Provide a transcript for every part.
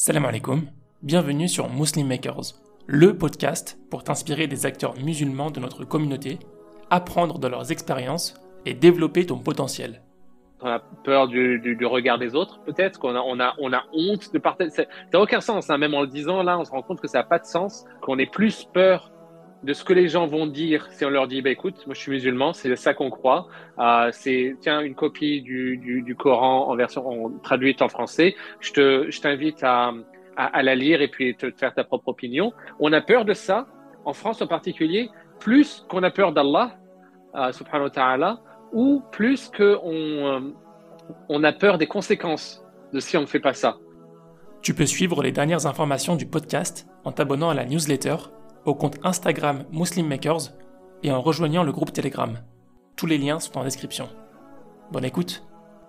Salam alaikum, bienvenue sur Muslim Makers, le podcast pour t'inspirer des acteurs musulmans de notre communauté, apprendre de leurs expériences et développer ton potentiel. On a peur du regard des autres, peut-être qu'on a honte de partager. Ça n'a aucun sens, hein. Même en le disant, là, on se rend compte que ça n'a pas de sens, qu'on ait plus peur de ce que les gens vont dire si on leur dit, bah, écoute, moi je suis musulman, c'est ça qu'on croit. C'est, tiens, une copie du Coran en version traduite en français. Je t'invite à la lire et puis te faire ta propre opinion. On a peur de ça, en France en particulier, plus qu'on a peur d'Allah, subhanahu wa ta'ala, ou plus qu'on a peur des conséquences de si on ne fait pas ça. Tu peux suivre les dernières informations du podcast en t'abonnant à la newsletter, au compte Instagram Muslim Makers et en rejoignant le groupe Telegram. Tous les liens sont en description. Bonne écoute.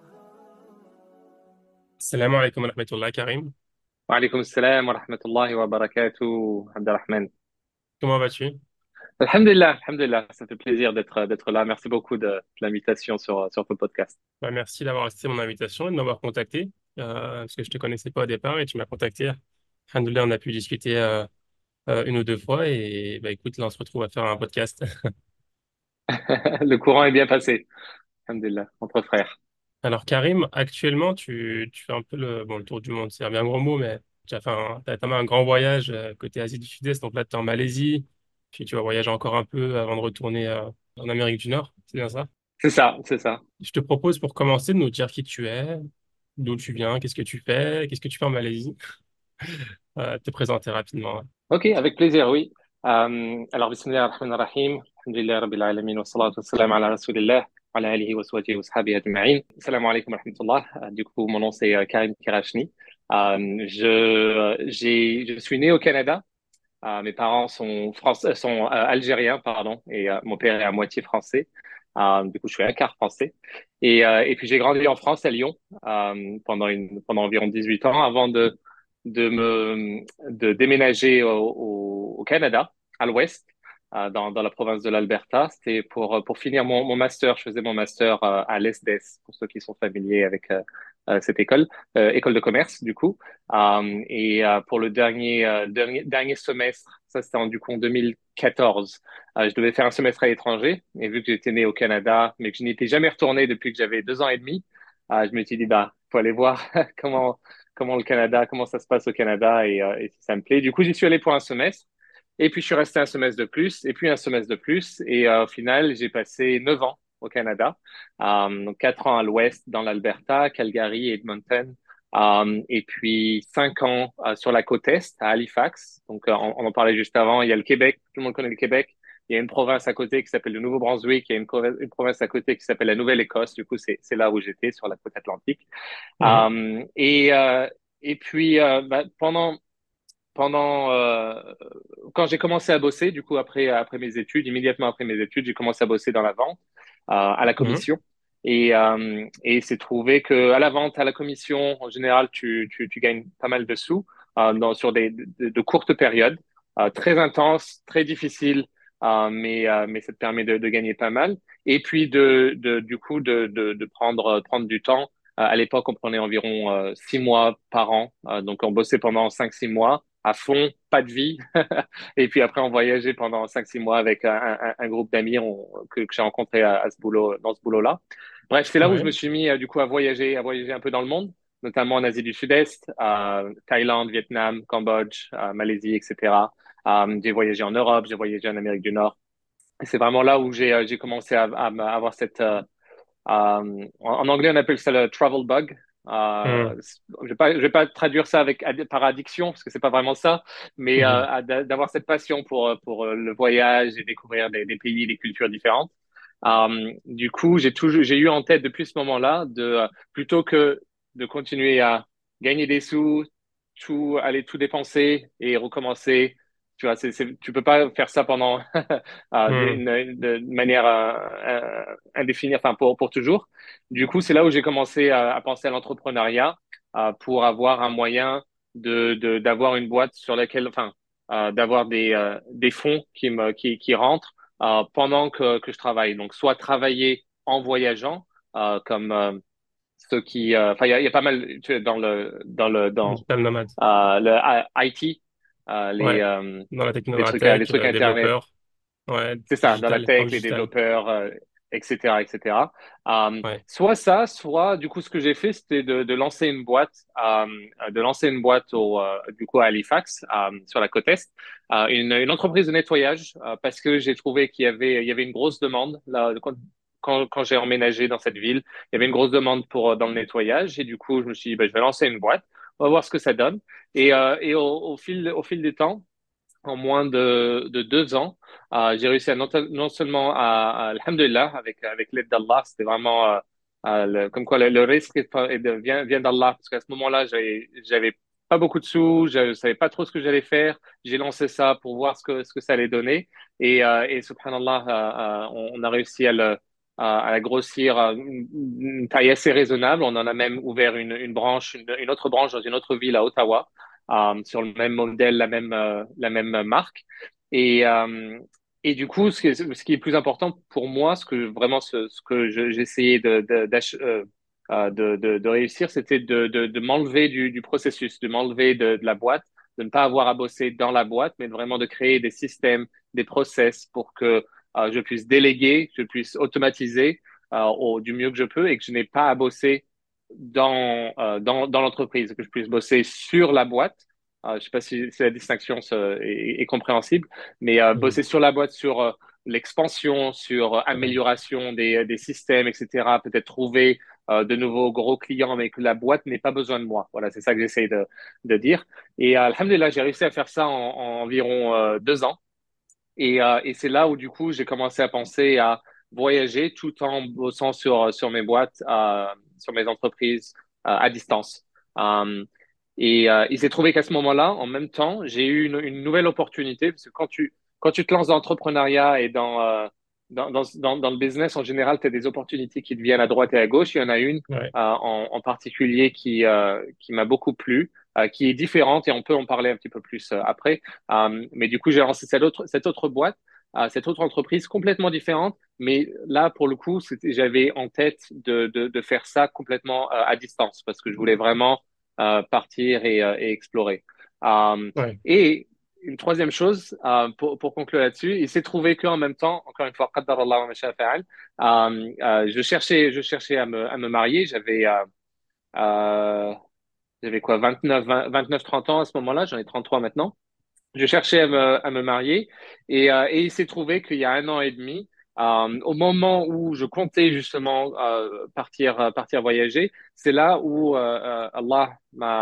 Salam alaikum wa rahmatullah, Karim. Wa alaykum salam wa rahmatullahi wa barakatuh, Abdelrahman. Comment vas-tu? Alhamdulillah, ça fait plaisir d'être là. Merci beaucoup de l'invitation sur ce podcast. Merci d'avoir accepté mon invitation et de m'avoir contacté, parce que je te connaissais pas au départ et tu m'as contacté. Alhamdulillah, on a pu discuter une ou deux fois et bah, écoute, là on se retrouve à faire un podcast. Le courant est bien passé. Alhamdulillah, entre frères. Alors Karim, actuellement tu fais un peu le tour du monde, c'est un bien gros mot, mais tu as fait t'as notamment un grand voyage côté Asie du Sud-Est, donc là tu es en Malaisie, puis tu vas voyager encore un peu avant de retourner en Amérique du Nord, c'est bien ça? C'est ça, c'est ça. Je te propose pour commencer de nous dire qui tu es, d'où tu viens, qu'est-ce que tu fais en Malaisie, te présenter rapidement. Ouais. Ok, avec plaisir, oui. Alors, bismillah ar-Rahman ar-Rahim. Alhamdulillah Rabbil Alamin wa salatu wa salam ala Rasulillah wa ala alihi wa sahbihi wa sahbihi ajma'in. Salam alaikum wa rahmatullah. Du coup, mon nom c'est Karim Kirachni. Je suis né au Canada. Mes parents sont français, sont algériens, pardon, et mon père est à moitié français. Du coup, je suis un quart français. Et puis, j'ai grandi en France, à Lyon, pendant environ 18 ans, avant de déménager au Canada, à l'ouest, dans la province de l'Alberta. C'était pour finir mon master. Je faisais mon master à l'ESDES, pour ceux qui sont familiers avec cette école de commerce, du coup. Pour le dernier semestre, ça c'était du coup en 2014, je devais faire un semestre à l'étranger. Et vu que j'étais né au Canada, mais que je n'étais jamais retourné depuis que j'avais 2 ans et demi, je me suis dit, bah, faut aller voir comment le Canada, comment ça se passe au Canada et si ça me plaît. Du coup, j'y suis allé pour un semestre. Et puis, je suis resté un semestre de plus, et puis un semestre de plus. Et au final, j'ai passé 9 ans au Canada. Donc 4 ans à l'ouest, dans l'Alberta, Calgary et Edmonton. Et puis 5 ans sur la côte est, à Halifax. Donc, on en parlait juste avant. Il y a le Québec, tout le monde connaît le Québec. Il y a une province à côté qui s'appelle le Nouveau-Brunswick. Il y a une province à côté qui s'appelle la Nouvelle-Écosse. Du coup, c'est là où j'étais, sur la côte atlantique. Mhm. Euh, et, euh, et puis, pendant quand j'ai commencé à bosser, du coup, après mes études, immédiatement après mes études, j'ai commencé à bosser dans la vente, à la Mhm. commission. Et c'est trouvé que à la vente, à la commission, en général, tu gagnes pas mal de sous sur de courtes périodes, très intenses, très difficiles, mais ça te permet de gagner pas mal. Et puis du coup de prendre du temps. À l'époque, on prenait environ 6 mois par an, donc on bossait pendant 5, 6 mois à fond, pas de vie. Et puis après, on voyageait pendant 5, 6 mois avec un groupe d'amis que j'ai rencontré dans ce boulot-là. Bref, c'est là où je me Ouais. suis mis du coup à voyager un peu dans le monde, notamment en Asie du Sud-Est, Thaïlande, Vietnam, Cambodge, Malaisie, etc. J'ai voyagé en Europe, j'ai voyagé en Amérique du Nord. Et c'est vraiment là où j'ai commencé à avoir en anglais, on appelle ça le travel bug. Mhm. Je vais pas traduire ça par addiction parce que c'est pas vraiment ça, mais Mhm. d'avoir cette passion pour le voyage et découvrir des pays, des cultures différentes. Du coup, j'ai eu en tête depuis ce moment-là plutôt que de continuer à gagner des sous, aller tout dépenser et recommencer. Tu vois, tu peux pas faire ça pendant Mhm. de manière indéfinie, enfin pour toujours. Du coup, c'est là où j'ai commencé à penser à l'entrepreneuriat pour avoir un moyen d'avoir une boîte sur laquelle, enfin, d'avoir des fonds qui rentrent pendant que je travaille. Donc, soit travailler en voyageant, comme ceux qui, enfin, il y a pas mal tu sais, dans Digital nomade. le IT, Ouais. Dans la les techno, trucs, tech, les trucs Internet. développeur. Ouais. C'est ça, dans la Digital, tech, comme les digital. développeurs, etc., etc. Ouais. Soit ça, soit du coup, ce que j'ai fait, c'était de lancer une boîte, du coup à Halifax, sur la côte est, une entreprise de nettoyage, parce que j'ai trouvé qu'il y avait une grosse demande là quand j'ai emménagé dans cette ville, il y avait une grosse demande pour dans le nettoyage et du coup, je me suis dit, ben, je vais lancer une boîte, on va voir ce que ça donne. Et au fil du temps en moins de 2 ans. J'ai réussi à non seulement alhamdulillah, avec l'aide d'Allah, c'était vraiment comme quoi le risque vient d'Allah, parce qu'à ce moment-là, j'avais pas beaucoup de sous, je savais pas trop ce que j'allais faire. J'ai lancé ça pour voir ce que ça allait donner. Et subhanallah, on a réussi à la grossir à une taille assez raisonnable. On en a même ouvert une branche, une autre branche dans une autre ville à Ottawa sur le même modèle, la même marque. Et, euh, et du coup, ce qui est plus important pour moi, ce que j'essayais de réussir, c'était de m'enlever du processus, de m'enlever de la boîte, de ne pas avoir à bosser dans la boîte, mais vraiment de créer des systèmes, des process pour que je puisse déléguer, que je puisse automatiser du mieux que je peux et que je n'ai pas à bosser dans l'entreprise, que je puisse bosser sur la boîte. Je ne sais pas si la distinction est compréhensible, mais Mhm. bosser sur la boîte, sur l'expansion, sur amélioration des systèmes, etc. Peut-être trouver de nouveaux gros clients, mais que la boîte n'ait pas besoin de moi. Voilà, c'est ça que j'essaie de dire. Et alhamdulillah, j'ai réussi à faire ça en environ 2 ans. Et c'est là où, du coup, j'ai commencé à penser à voyager tout en bossant sur mes boîtes, sur mes entreprises à distance. Euh, il s'est trouvé qu'à ce moment-là, en même temps, j'ai eu une nouvelle opportunité parce que quand tu te lances dans l'entrepreneuriat et dans le business, en général, tu as des opportunités qui te viennent à droite et à gauche. Il y en a une Ouais. en particulier qui m'a beaucoup plu, qui est différente et on peut en parler un petit peu plus après. Mais du coup, j'ai lancé cette autre boîte, cette autre entreprise complètement différente. Mais là, pour le coup, j'avais en tête de faire ça complètement à distance parce que je voulais vraiment partir et explorer. Ouais. Et une troisième chose, pour conclure là-dessus, il s'est trouvé qu'en même temps, encore une fois, qaddar Allah wa ma sha'a fa'al, je cherchais à me marier. J'avais quoi, 29, 30 ans à ce moment-là, j'en ai 33 maintenant. Je cherchais à me marier et il s'est trouvé qu'il y a 1 an et demi, au moment où je comptais justement partir voyager, c'est là où Allah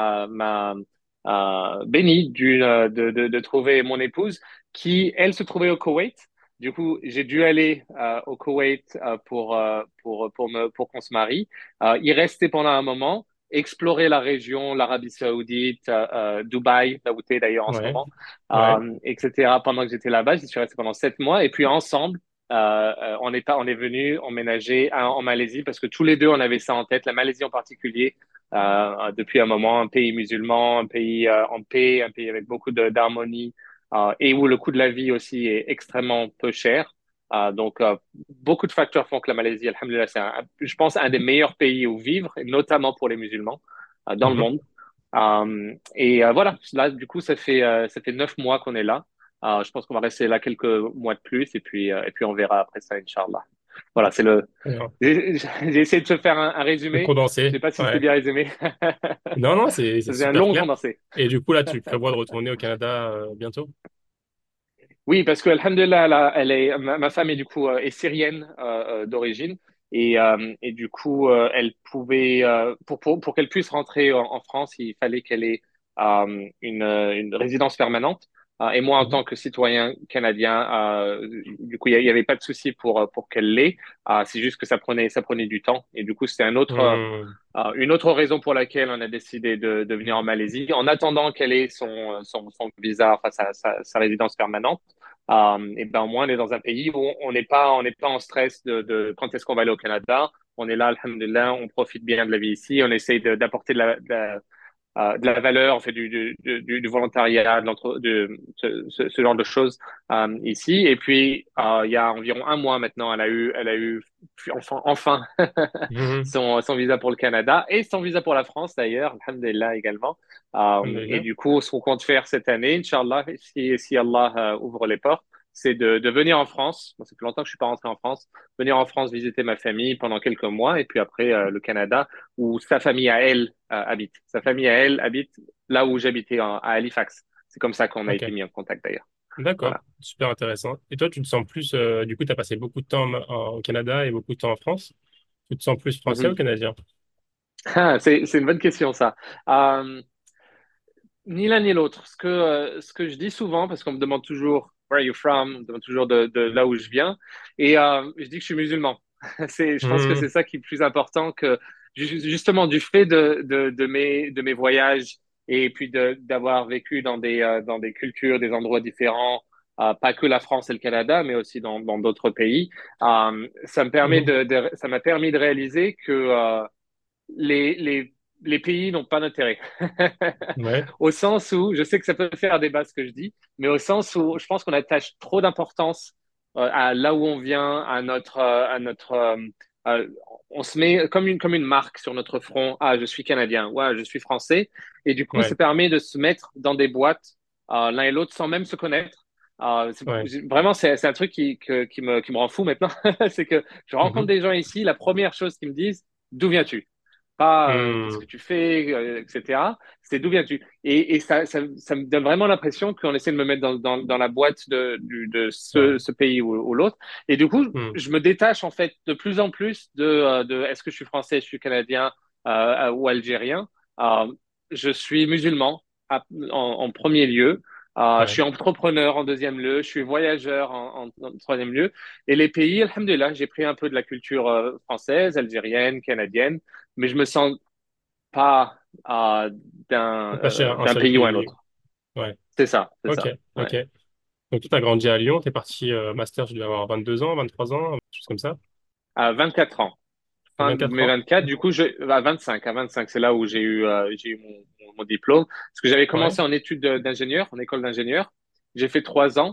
m'a béni de trouver mon épouse qui, elle, se trouvait au Koweït. Du coup, j'ai dû aller au Koweït pour qu'on se marie. Y rester pendant un moment, explorer la région, l'Arabie Saoudite, Dubaï, là où tu es d'ailleurs en ce Ouais. moment, Ouais. etc. Pendant que j'étais là-bas, j'y suis resté pendant 7 mois. Et puis ensemble, on est venu emménager en Malaisie parce que tous les deux, on avait ça en tête, la Malaisie en particulier, depuis un moment, un pays musulman, un pays en paix, un pays avec beaucoup d'harmonie, et où le coût de la vie aussi est extrêmement peu cher. Donc, beaucoup de facteurs font que la Malaisie, alhamdoulilah, je pense, un des meilleurs pays où vivre, et notamment pour les musulmans dans le Mhm. monde. Et voilà, là, du coup, ça fait 9 mois qu'on est là. Je pense qu'on va rester là quelques mois de plus et puis on verra après ça, Inch'Allah. Voilà, Ouais. j'ai essayé de te faire un C'est résumé. Je condensé. sais pas si c'était Ouais. bien résumé. Non, non, c'est Ça faisait un super long clair. condensé. Et du coup, là, tu prévois de retourner au Canada bientôt? Oui, parce que, alhamdulillah, ma femme est du coup est syrienne d'origine et du coup, elle pouvait pour qu'elle puisse rentrer en France, il fallait qu'elle ait une résidence permanente. Et moi, en Mhm. tant que citoyen canadien, du coup, il y avait pas de souci pour qu'elle l'ait. C'est juste que ça prenait du temps. Et du coup, c'était Hmm. une autre raison pour laquelle on a décidé de venir en Malaisie, en attendant qu'elle ait son visa, enfin sa résidence permanente. Et ben au moins, on est dans un pays où on n'est pas en stress de quand est-ce qu'on va aller au Canada. On est là, alhamdulillah, on profite bien de la vie ici, on essaye d'apporter de la valeur, en fait, du volontariat, ce genre de choses ici. Et puis, il y a environ un mois maintenant, elle a eu enfin Mhm. son visa pour le Canada et son visa pour la France d'ailleurs, alhamdulillah également. Et Alhamdulillah. du coup, ce qu'on compte faire cette année, Inch'Allah, si Allah ouvre les portes, c'est de venir en France. Moi, ça fait longtemps que je suis pas rentré en France. Venir en France visiter ma famille pendant quelques mois et puis après le Canada où sa famille à elle habite. Sa famille à elle habite là où j'habitais à Halifax. C'est comme ça qu'on a Ok. été mis en contact d'ailleurs. D'accord. Voilà. Super intéressant. Et toi, tu te sens plus, du coup, tu as passé beaucoup de temps au Canada et beaucoup de temps en France. Tu te sens plus français ou Mhm. canadien? Ah, c'est une bonne question ça. Euh, Ni l'un ni l'autre. Ce que je dis souvent, parce qu'on me demande toujours Where are you from? On me demande toujours de là où je viens. Et je dis que je suis musulman. Je pense que Mhm. c'est ça qui est plus important que justement du fait de mes voyages et puis d'avoir vécu dans des cultures, des endroits différents, pas que la France et le Canada, mais aussi dans d'autres pays. Mhm. Ça m'a permis de réaliser que les, les, les pays n'ont pas d'intérêt. Ouais. Au sens où, je sais que ça peut faire débat ce que je dis, mais au sens où je pense qu'on attache trop d'importance à là où on vient, à notre on se met comme une marque sur notre front. Ah, je suis canadien, ouais, je suis français. Et du coup, ça Ouais. permet de se mettre dans des boîtes l'un et l'autre sans même se connaître. Ouais. Vraiment, c'est un truc qui me rend fou maintenant. C'est que je rencontre Mhm. des gens ici, la première chose qu'ils me disent, d'où viens-tu? Pas qu'est-ce que Mhm. tu fais, etc. C'est d'où viens-tu? Et ça me donne vraiment l'impression qu'on essaie de me mettre dans la boîte de Ouais. ce pays ou l'autre. Et du coup, Mhm. je me détache en fait de plus en plus de est-ce que je suis français, je suis canadien ou algérien. Euh, je suis musulman en premier lieu. Je Ouais. suis entrepreneur en deuxième lieu. Je suis voyageur en troisième lieu. Et les pays, alhamdulillah, j'ai pris un peu de la culture française, algérienne, canadienne, mais je me sens pas Attaché à un d'un seul pays ou un pays. autre. Ouais. C'est ça, c'est Ok. ça. Ouais. Ok. Donc, toi, tu as grandi à Lyon. Tu es parti master, je devais avoir 22 ans, 23 ans, quelque chose comme ça. À 24 ans, À fin de 24 mes ans. 24, du coup, à 25, c'est là où j'ai eu mon diplôme. Parce que j'avais Ouais. commencé en études d'ingénieur, en école d'ingénieur. J'ai fait 3 ans.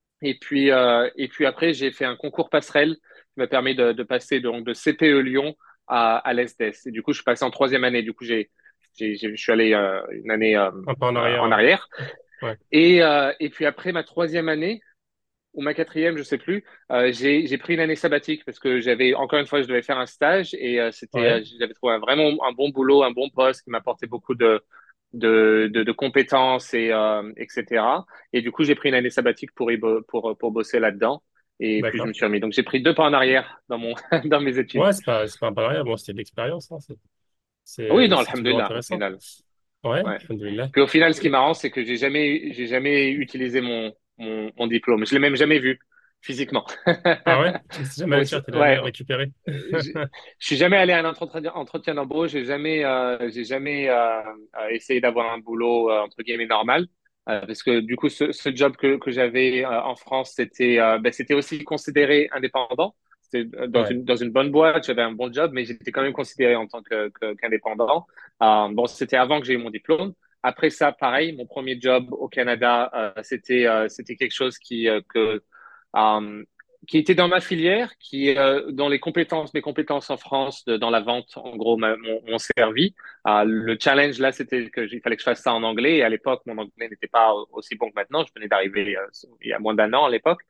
Et puis après, j'ai fait un concours passerelle qui m'a permis de passer donc de CPE Lyon à l'ESDES. Et du coup, je suis passé en troisième année. Du coup, je suis allé une année Un peu en arrière. en arrière. Ouais. Et puis après ma troisième année, ou ma quatrième, je sais plus, j'ai pris une année sabbatique parce que j'avais, encore une fois, je devais faire un stage et Ouais. j'avais trouvé vraiment un bon boulot, un bon poste qui m'apportait beaucoup de compétences etc. Et du coup, j'ai pris une année sabbatique pour bosser là-dedans. Et puis, je D'accord. me suis remis. Donc, j'ai pris 2 pas en arrière dans mes études. Ouais, c'est pas un pas en arrière. Bon, c'était de l'expérience, hein. Oui, non, C'est toujours alhamdulillah, au intéressant. final. Ouais, Ouais. alhamdoulilah. Puis au final, ce qui est marrant, c'est que j'ai jamais utilisé mon diplôme. Je l'ai même jamais vu physiquement. Ah ouais? Tu n'es jamais allé Donc, le faire, t'es jamais ouais, récupéré. je suis jamais allé à un entretien d'embauche. J'ai jamais essayé d'avoir un boulot entre guillemets normal. Parce que du coup, ce job que j'avais en France, c'était aussi considéré indépendant. C'était Ouais, dans une bonne boîte, j'avais un bon job, mais j'étais quand même considéré en tant qu'indépendant. Bon, c'était avant que j'ai eu mon diplôme. Après ça, pareil, mon premier job au Canada, c'était quelque chose euh, qui était dans ma filière, dans mes compétences en France, dans la vente, en gros, m'ont servi. Le challenge là, c'était il fallait que je fasse ça en anglais. Et à l'époque, mon anglais n'était pas aussi bon que maintenant. Je venais d'arriver il y a moins d'un an à l'époque.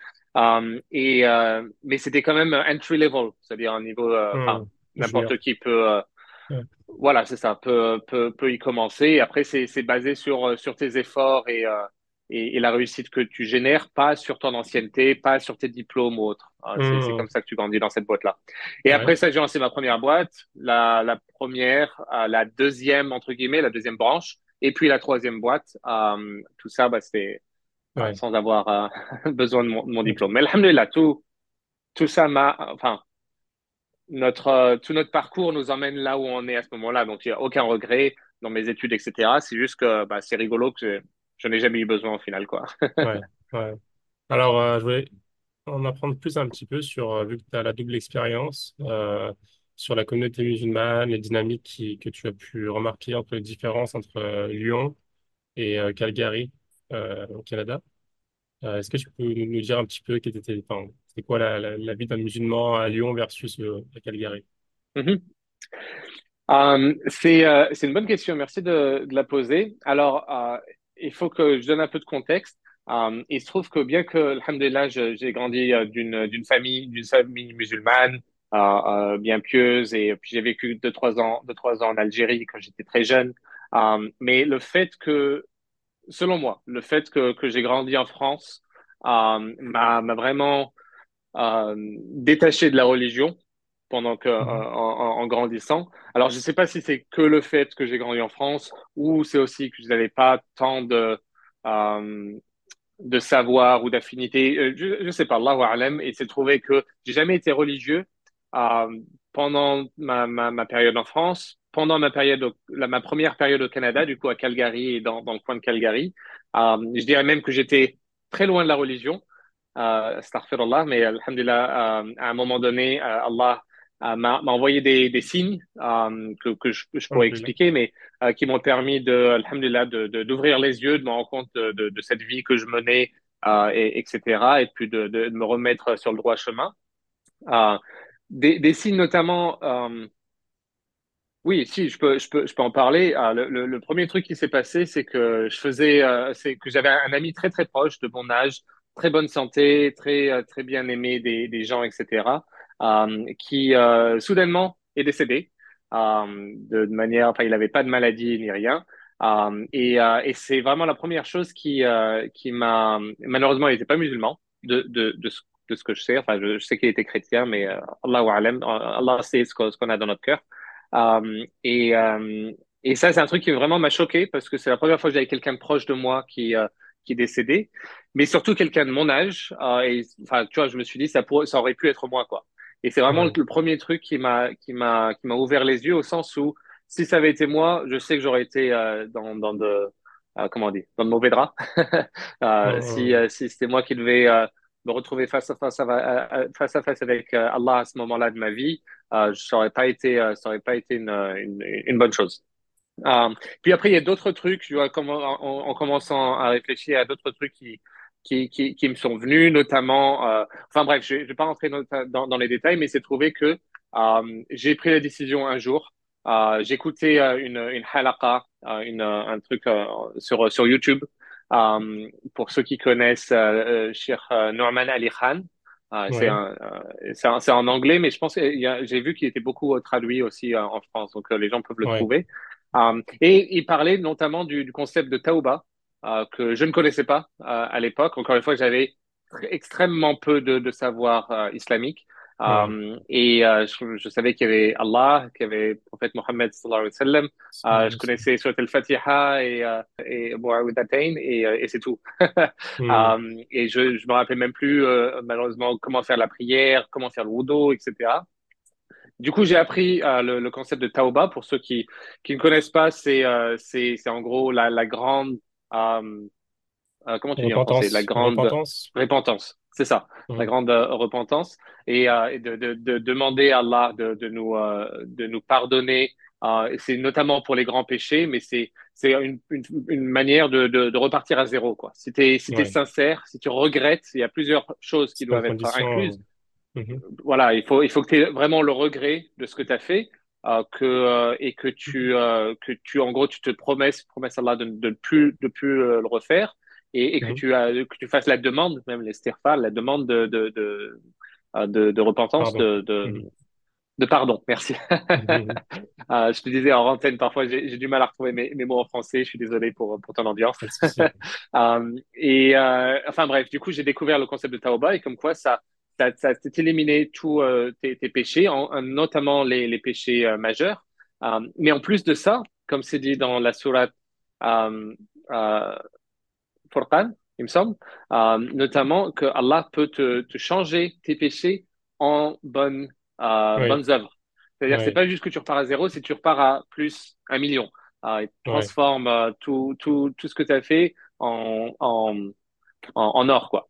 Mais c'était quand même entry level, c'est-à-dire un niveau, enfin, junior. n'importe qui peut, Ouais. voilà, c'est ça, peut y commencer. Et après, c'est basé sur tes efforts et la réussite que tu génères, pas sur ton ancienneté, pas sur tes diplômes ou autres. C'est Hmm, comme ça que tu grandis dans cette boîte-là. Et ouais, après ça, j'ai lancé ma première boîte, la première, la deuxième, entre guillemets, la deuxième branche, et puis la troisième boîte. Tout ça, c'était ouais. sans avoir besoin de mon Ok. diplôme. Mais alhamdoulilah, tout ça enfin, tout notre parcours nous emmène là où on est à ce moment-là. Donc, il n'y a aucun regret dans mes études, etc. C'est juste que c'est rigolo que je n'ai jamais eu besoin au final, quoi. Ouais, ouais. Alors, je voulais en apprendre plus un petit peu sur, vu que tu as la double expérience, sur la communauté musulmane, les dynamiques que tu as pu remarquer entre les différences entre Lyon et Calgary au Canada. Est-ce que tu peux nous dire un petit peu enfin, c'est quoi la vie d'un musulman à Lyon versus à Calgary? Mhm. C'est une bonne question. Merci de la poser. Alors, il faut que je donne un peu de contexte. Il se trouve que bien que, alhamdulillah, j'ai grandi d'une famille musulmane bien pieuse et puis j'ai vécu deux, trois ans en Algérie quand j'étais très jeune. Mais le fait que, selon moi, le fait que j'ai grandi en France m'a vraiment détaché de la religion pendant que Mhm. en grandissant. Alors je ne sais pas si c'est que le fait que j'ai grandi en France ou c'est aussi que je n'avais pas tant euh, de savoir ou d'affinité. Je ne sais pas, Allahu a'lam. Et c'est trouvé que j'ai jamais été religieux euh, pendant ma période en France, pendant ma première période au Canada, du coup à Calgary et dans le coin de Calgary. Je dirais même que j'étais très loin de la religion. Astaghfirullah, mais alhamdulillah, à un moment donné, Allah m'a envoyé des signes que je pourrais Alhamdulillah. expliquer, mais qui m'ont permis alhamdulillah, d'ouvrir les yeux, de me rendre compte de cette vie que je menais, etc., et puis de me remettre sur le droit chemin. Euh, des signes notamment, oui, si, je peux en parler. Le premier truc qui s'est passé, c'est que j'avais un ami très, très proche de mon âge, très bonne santé, très bien aimé des gens, etc., qui soudainement est décédé de manière, enfin, il n'avait pas de maladie ni rien. Et c'est vraiment la première chose qui m'a, malheureusement, il n'était pas musulman de ce que je sais. Enfin, je sais qu'il était chrétien, mais Allahu a'lam, Allah sait ce qu'on a dans notre cœur. Euh, et, euh, et ça, c'est un truc qui vraiment m'a choqué parce que c'est la première fois que j'avais quelqu'un de proche de moi qui est décédé, mais surtout quelqu'un de mon âge. Et enfin, tu vois, je me suis dit, ça aurait pu être moi, quoi. Et c'est vraiment Ouais. le premier truc qui m'a ouvert les yeux au sens où si ça avait été moi, je sais que j'aurais été comment on dit, dans de mauvais draps. Si c'était moi qui devais me retrouver face à face avec Allah à ce moment-là de ma vie, ça aurait pas été une bonne chose. Euh, Puis après, il y a d'autres trucs, tu vois, en commençant à réfléchir à d'autres trucs qui me sont venus, notamment, enfin bref, je vais pas rentrer dans les détails, mais c'est trouvé que j'ai pris la décision un jour, j'écoutais une halaqa, un truc sur YouTube, pour ceux qui connaissent Cheikh Norman Ali Khan. Ouais. C'est en anglais, mais je pense que j'ai vu qu'il était beaucoup traduit aussi en France, donc les gens peuvent le Ouais. trouver. Et il parlait notamment du concept de Tauba, que je ne connaissais pas à l'époque. Encore une fois, j'avais extrêmement peu de savoir islamique. Ouais. Je savais qu'il y avait Allah, qu'il y avait le prophète Mohammed sallallahu alayhi wa sallam. Je connaissais Surat al-Fatiha et Mu'awwidhatayn et c'est tout. Hmm. Et je me rappelais même plus malheureusement comment faire la prière, comment faire le wudu, etc. Du coup, j'ai appris le concept de Tauba. Pour ceux qui ne connaissent pas, c'est en gros la grande, euh, comment tu dis en français? La Repentance. grande Repentance. repentance. C'est ça, la Hmm. grande repentance. Et de demander à Allah de nous pardonner. C'est notamment pour les grands péchés, mais c'est une manière de repartir à zéro, quoi. Si t'es Ouais. sincère, si tu regrettes, il y a plusieurs choses qui C'est pas une doivent être condition. incluses. Mhm. Voilà, il faut que tu aies vraiment le regret de ce que tu as fait, et que tu, en gros, tu te promesses à Allah de plus le refaire et Mhm. que tu fasses la demande, même l'istighfar, la demande de repentance, Pardon. Mhm. de pardon. Merci. Mhm. Je te disais en antenne, parfois j'ai du mal à retrouver mes mots en français. Je suis désolé pour ton ambiance. Pas de souci. Enfin bref, du coup, j'ai découvert le concept de Tauba et comme quoi ça t'éliminer tous tes péchés, notamment les péchés majeurs. Mais en plus de ça, comme c'est dit dans la sourate euh, euh, Furqan, il me semble, notamment que Allah peut te changer tes péchés en Oui. bonnes œuvres. C'est-à-dire, c'est Oui. pas juste que tu repars à zéro, c'est que tu repars à plus 1 million. Il Oui. transforme tout ce que tu as fait en or, quoi.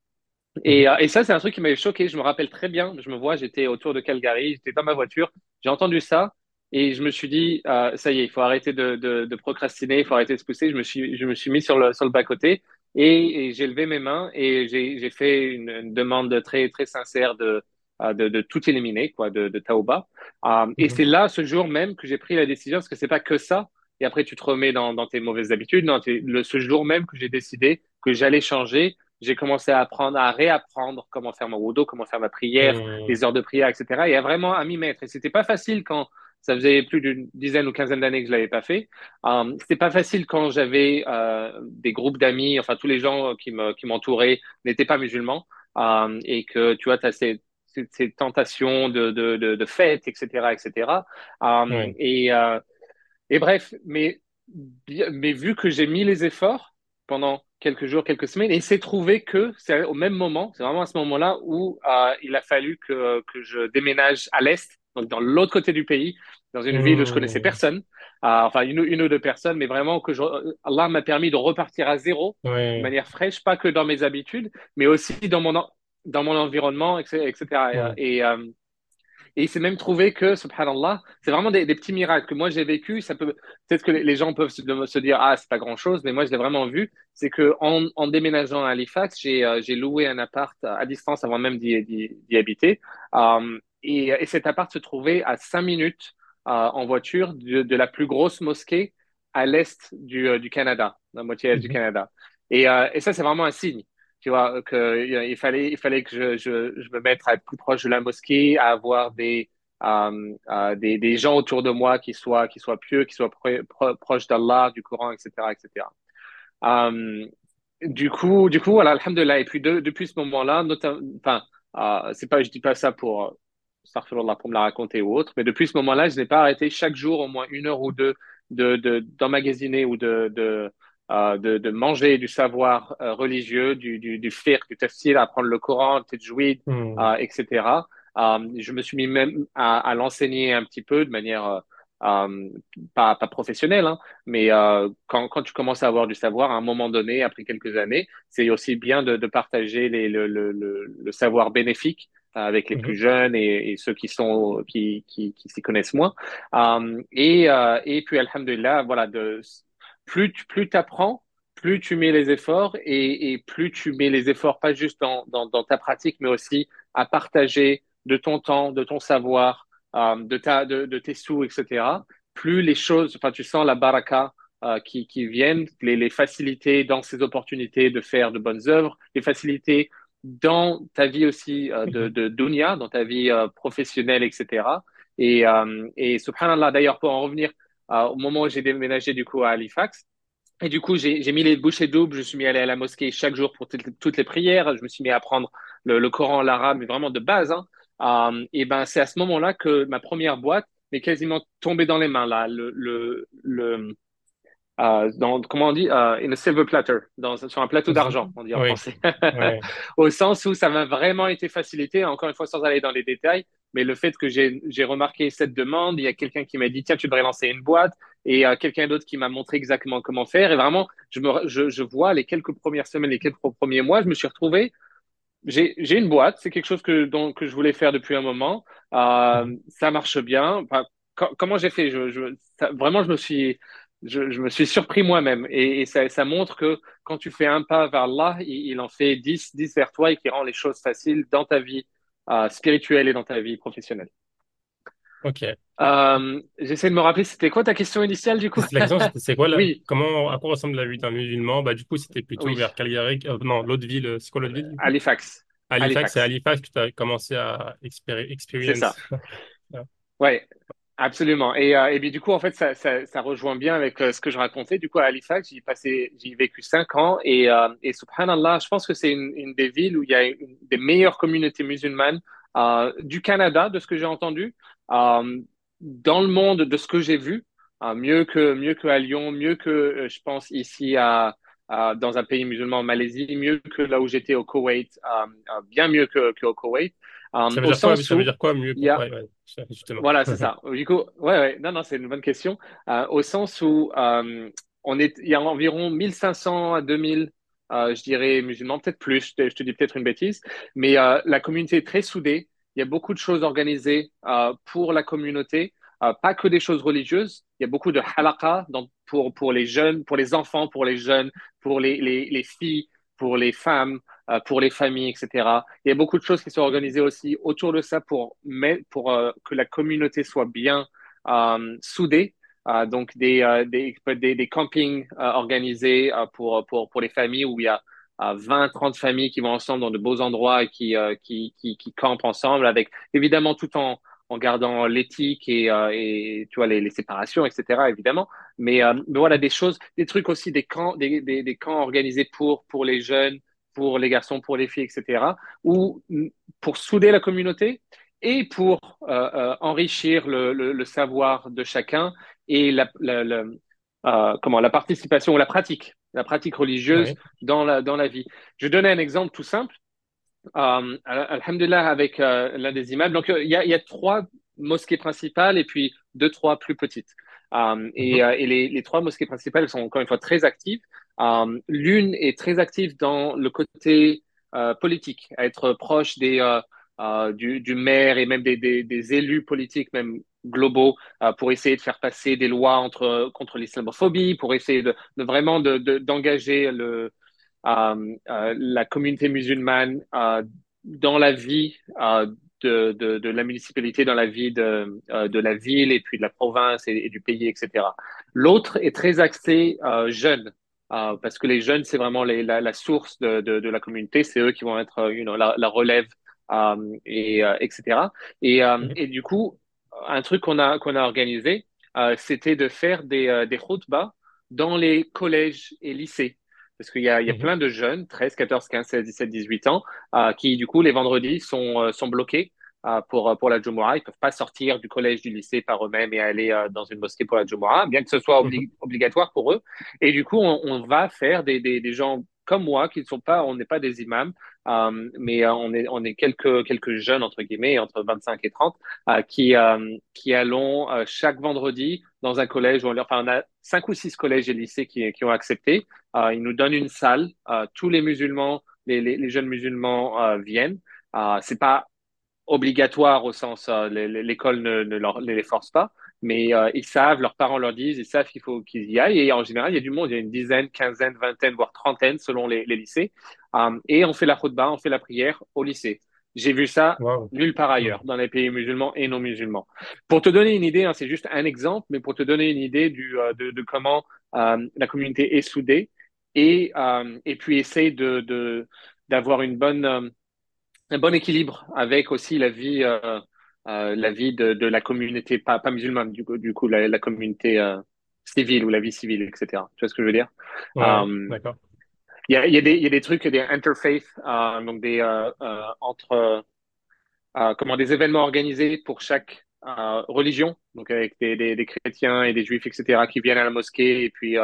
Mhm. Et ça, c'est un truc qui m'avait choqué. Je me rappelle très bien. Je me vois, j'étais autour de Calgary, j'étais dans ma voiture, j'ai entendu ça et je me suis dit, ça y est, il faut arrêter de procrastiner, il faut arrêter de se pousser. Je me suis mis sur le bas-côté et j'ai levé mes mains et j'ai fait une demande très, très sincère de tout éliminer, quoi, de Taouba. Et Mhm. c'est là, ce jour même, que j'ai pris la décision, parce que c'est pas que ça. Et après, tu te remets dans tes mauvaises habitudes. Non, ce jour même que j'ai décidé que j'allais changer, j'ai commencé à apprendre, à réapprendre comment faire mon wudu, comment faire ma prière, Mhm. les heures de prière, etc. Et à vraiment à m'y mettre. Et c'était pas facile quand ça faisait plus d'une dizaine ou quinzaine d'années que je l'avais pas fait. C'était pas facile quand j'avais des groupes d'amis, enfin tous les gens qui m'entouraient n'étaient pas musulmans et que tu vois, tu as ces tentations de fêtes, etc., etc. Euh, Ouais. et, euh, et bref, mais vu que j'ai mis les efforts pendant quelques jours, quelques semaines, et il s'est trouvé que c'est au même moment, c'est vraiment à ce moment-là où il a fallu que je déménage à l'est, donc dans l'autre côté du pays, dans une ville où je connaissais Mhm. personne, enfin une ou deux personnes, mais vraiment Allah m'a permis de repartir à zéro de Ouais. manière fraîche, pas que dans mes habitudes, mais aussi dans mon environnement, etc. Mhm. Et il s'est même trouvé que, subhanallah, c'est vraiment des petits miracles que moi j'ai vécu. Ça peut, peut-être que les gens peuvent se dire, ah, c'est pas grand-chose, mais moi je l'ai vraiment vu. C'est que en déménageant à Halifax, j'ai loué un appart à distance avant même d'y habiter. Et cet appart se trouvait à 5 minutes en voiture de la plus grosse mosquée à l'est du Canada, la moitié est du Mhm. Canada. Et ça, c'est vraiment un signe. Tu vois, il fallait que je me mette à être plus proche de la mosquée, à avoir des gens autour de moi qui soient pieux, qui soient proches d'Allah, du Coran, etc., etc. Euh, voilà, alhamdulillah. Et puis depuis ce moment-là, enfin, c'est pas, je dis pas ça pour, astaghfirullah, pour me la raconter ou autre, mais depuis ce moment-là, je n'ai pas arrêté chaque jour au moins une heure ou deux d'emmagasiner ou de manger du savoir religieux, du fiqh, du tafsir, apprendre le Coran, le tajwid, Mhm. etc. Je me suis mis même à l'enseigner un petit peu de manière euh, pas professionnelle, hein, mais quand tu commences à avoir du savoir, à un moment donné, après quelques années, c'est aussi bien de partager le savoir bénéfique avec les plus Mhm. jeunes et ceux qui s'y connaissent moins. Et puis, alhamdulillah, voilà, plus tu apprends, plus tu mets les efforts et plus tu mets les efforts, pas juste dans ta pratique, mais aussi à partager de ton temps, de ton savoir, de tes sous, etc. Plus les choses, enfin, tu sens la baraka qui viennent, les facilités dans ces opportunités de faire de bonnes œuvres, les facilités dans ta vie aussi Mhm. de dunya, dans ta vie professionnelle, etc. Et subhanallah, d'ailleurs, pour en revenir au moment où j'ai déménagé du coup à Halifax, et du coup, j'ai mis les bouchées doubles. Je suis mis à aller à la mosquée chaque jour pour toutes les prières. Je me suis mis à apprendre le Coran, l'arabe, mais vraiment de base, hein. Et ben, c'est à ce moment-là que ma première boîte m'est quasiment tombée dans les mains, là. Comment on dit, in a silver platter, sur un plateau d'argent, on dit en Oui. français. Ouais. Au sens où ça m'a vraiment été facilité, encore une fois, sans aller dans les détails, mais le fait que j'ai remarqué cette demande, il y a quelqu'un qui m'a dit, tiens, tu devrais lancer une boîte, et quelqu'un d'autre qui m'a montré exactement comment faire, et vraiment, je vois les quelques premières semaines, les quelques premiers mois, je me suis retrouvé, j'ai une boîte, c'est quelque chose que je voulais faire depuis un moment, Mhm. ça marche bien. Enfin, comment j'ai fait? Vraiment, je me suis surpris moi-même. Et ça montre que quand tu fais un pas vers Allah, il en fait 10 vers toi et qui rend les choses faciles dans ta vie spirituelle et dans ta vie professionnelle. Ok. J'essaie de me rappeler, c'était quoi ta question initiale du coup? La question, c'était, c'est quoi Oui, à quoi ressemble la vie d'un musulman? Bah, du coup, c'était plutôt oui, vers Calgary, non, l'autre ville, c'est quoi l'autre ville, du coup? Halifax. Halifax, c'est Halifax, Halifax que tu as commencé à c'est experience. ça. Ouais, absolument. Et puis du coup, en fait, ça rejoint bien avec ce que je racontais. Du coup, à Halifax, j'y ai vécu 5 ans et subhanallah, je pense que c'est une des villes où il y a des meilleures communautés musulmanes du Canada, de ce que j'ai entendu, euh, dans le monde, de ce que j'ai vu, mieux que à Lyon, mieux que je pense ici dans un pays musulman en Malaisie, mieux que là où j'étais au Koweït, bien mieux qu'au Koweït, Ça veut au dire quoi? sens Ça veut où dire quoi mieux il y pour... a Ouais, ouais, justement. voilà, c'est ça. Du coup, ouais, non, non, c'est une bonne question. Au sens où il y a environ 1500 à 2000 je dirais musulmans, peut-être plus, je te dis peut-être une bêtise, mais la communauté est très soudée. Il y a beaucoup de choses organisées pour la communauté, pas que des choses religieuses. Il y a beaucoup de halaqa donc pour les jeunes, pour les enfants, pour les jeunes, pour les filles, pour les femmes, pour les familles, etc. Il y a beaucoup de choses qui sont organisées aussi autour de ça pour que la communauté soit bien soudée. Donc des campings organisés pour les familles où il y a 20, 30 familles qui vont ensemble dans de beaux endroits et qui campent ensemble avec évidemment tout en gardant l'éthique et tu vois les séparations, etc. évidemment. Mais voilà des choses, des trucs aussi, des camps, des camps organisés pour les jeunes, pour les garçons, pour les filles, etc. Ou pour souder la communauté et pour enrichir le savoir de chacun et la participation ou la pratique religieuse Ouais. dans la vie. Je vais donner un exemple tout simple. Alhamdulillah, avec l'un des imams. Donc, il y a trois mosquées principales et puis deux, trois plus petites. Mhm. Et les trois mosquées principales sont encore une fois très actives. L'une est très active dans le côté politique, à être proche du maire et même des élus politiques, même globaux, pour essayer de faire passer des lois contre l'islamophobie, pour essayer de vraiment d'engager la communauté musulmane dans la vie de la municipalité, dans la vie de la ville et puis de la province et du pays, etc. L'autre est très axé jeune. Parce que les jeunes, c'est vraiment la source de la communauté, c'est eux qui vont être la relève etc. Mhm. Et du coup, un truc qu'on a organisé, c'était de faire des khutbas dans les collèges et lycées. Parce qu'il y a Mhm. plein de jeunes, 13, 14, 15, 16, 17, 18 ans, qui, du coup, les vendredis sont bloqués pour la Jumu'ah. Ils peuvent pas sortir du collège, du lycée par eux-mêmes et aller dans une mosquée pour la Jumu'ah, bien que ce soit Mhm. obligatoire pour eux. Et du coup, on va faire des gens comme moi, qui ne sont pas, on n'est pas des imams, mais on est quelques jeunes, entre guillemets, entre 25 et 30, qui allons chaque vendredi dans un collège, on a 5 ou 6 collèges et lycées qui ont accepté. Ils nous donnent une salle. Tous les musulmans, les jeunes musulmans viennent. C'est pas obligatoire au sens, l'école ne les force pas, mais ils savent, leurs parents leur disent, ils savent qu'il faut qu'ils y aillent. Et en général, il y a du monde, il y a une dizaine, quinzaine, vingtaine, voire trentaine selon les lycées. Et on fait la khutba, on fait la prière au lycée. J'ai vu ça Wow. nulle part ailleurs, Mhm. dans les pays musulmans et non musulmans. Pour te donner une idée, hein, c'est juste un exemple, mais pour te donner une idée de comment la communauté est soudée et puis essaye d'avoir un bon équilibre avec aussi la vie de la communauté, pas musulmane, du coup la communauté civile ou la vie civile, etc. Tu vois ce que je veux dire? Ouais, ouais, Euh, d'accord. il y a des trucs, des interfaith, donc entre comment des événements organisés pour chaque religion, donc avec des chrétiens et des juifs, etc., qui viennent à la mosquée et puis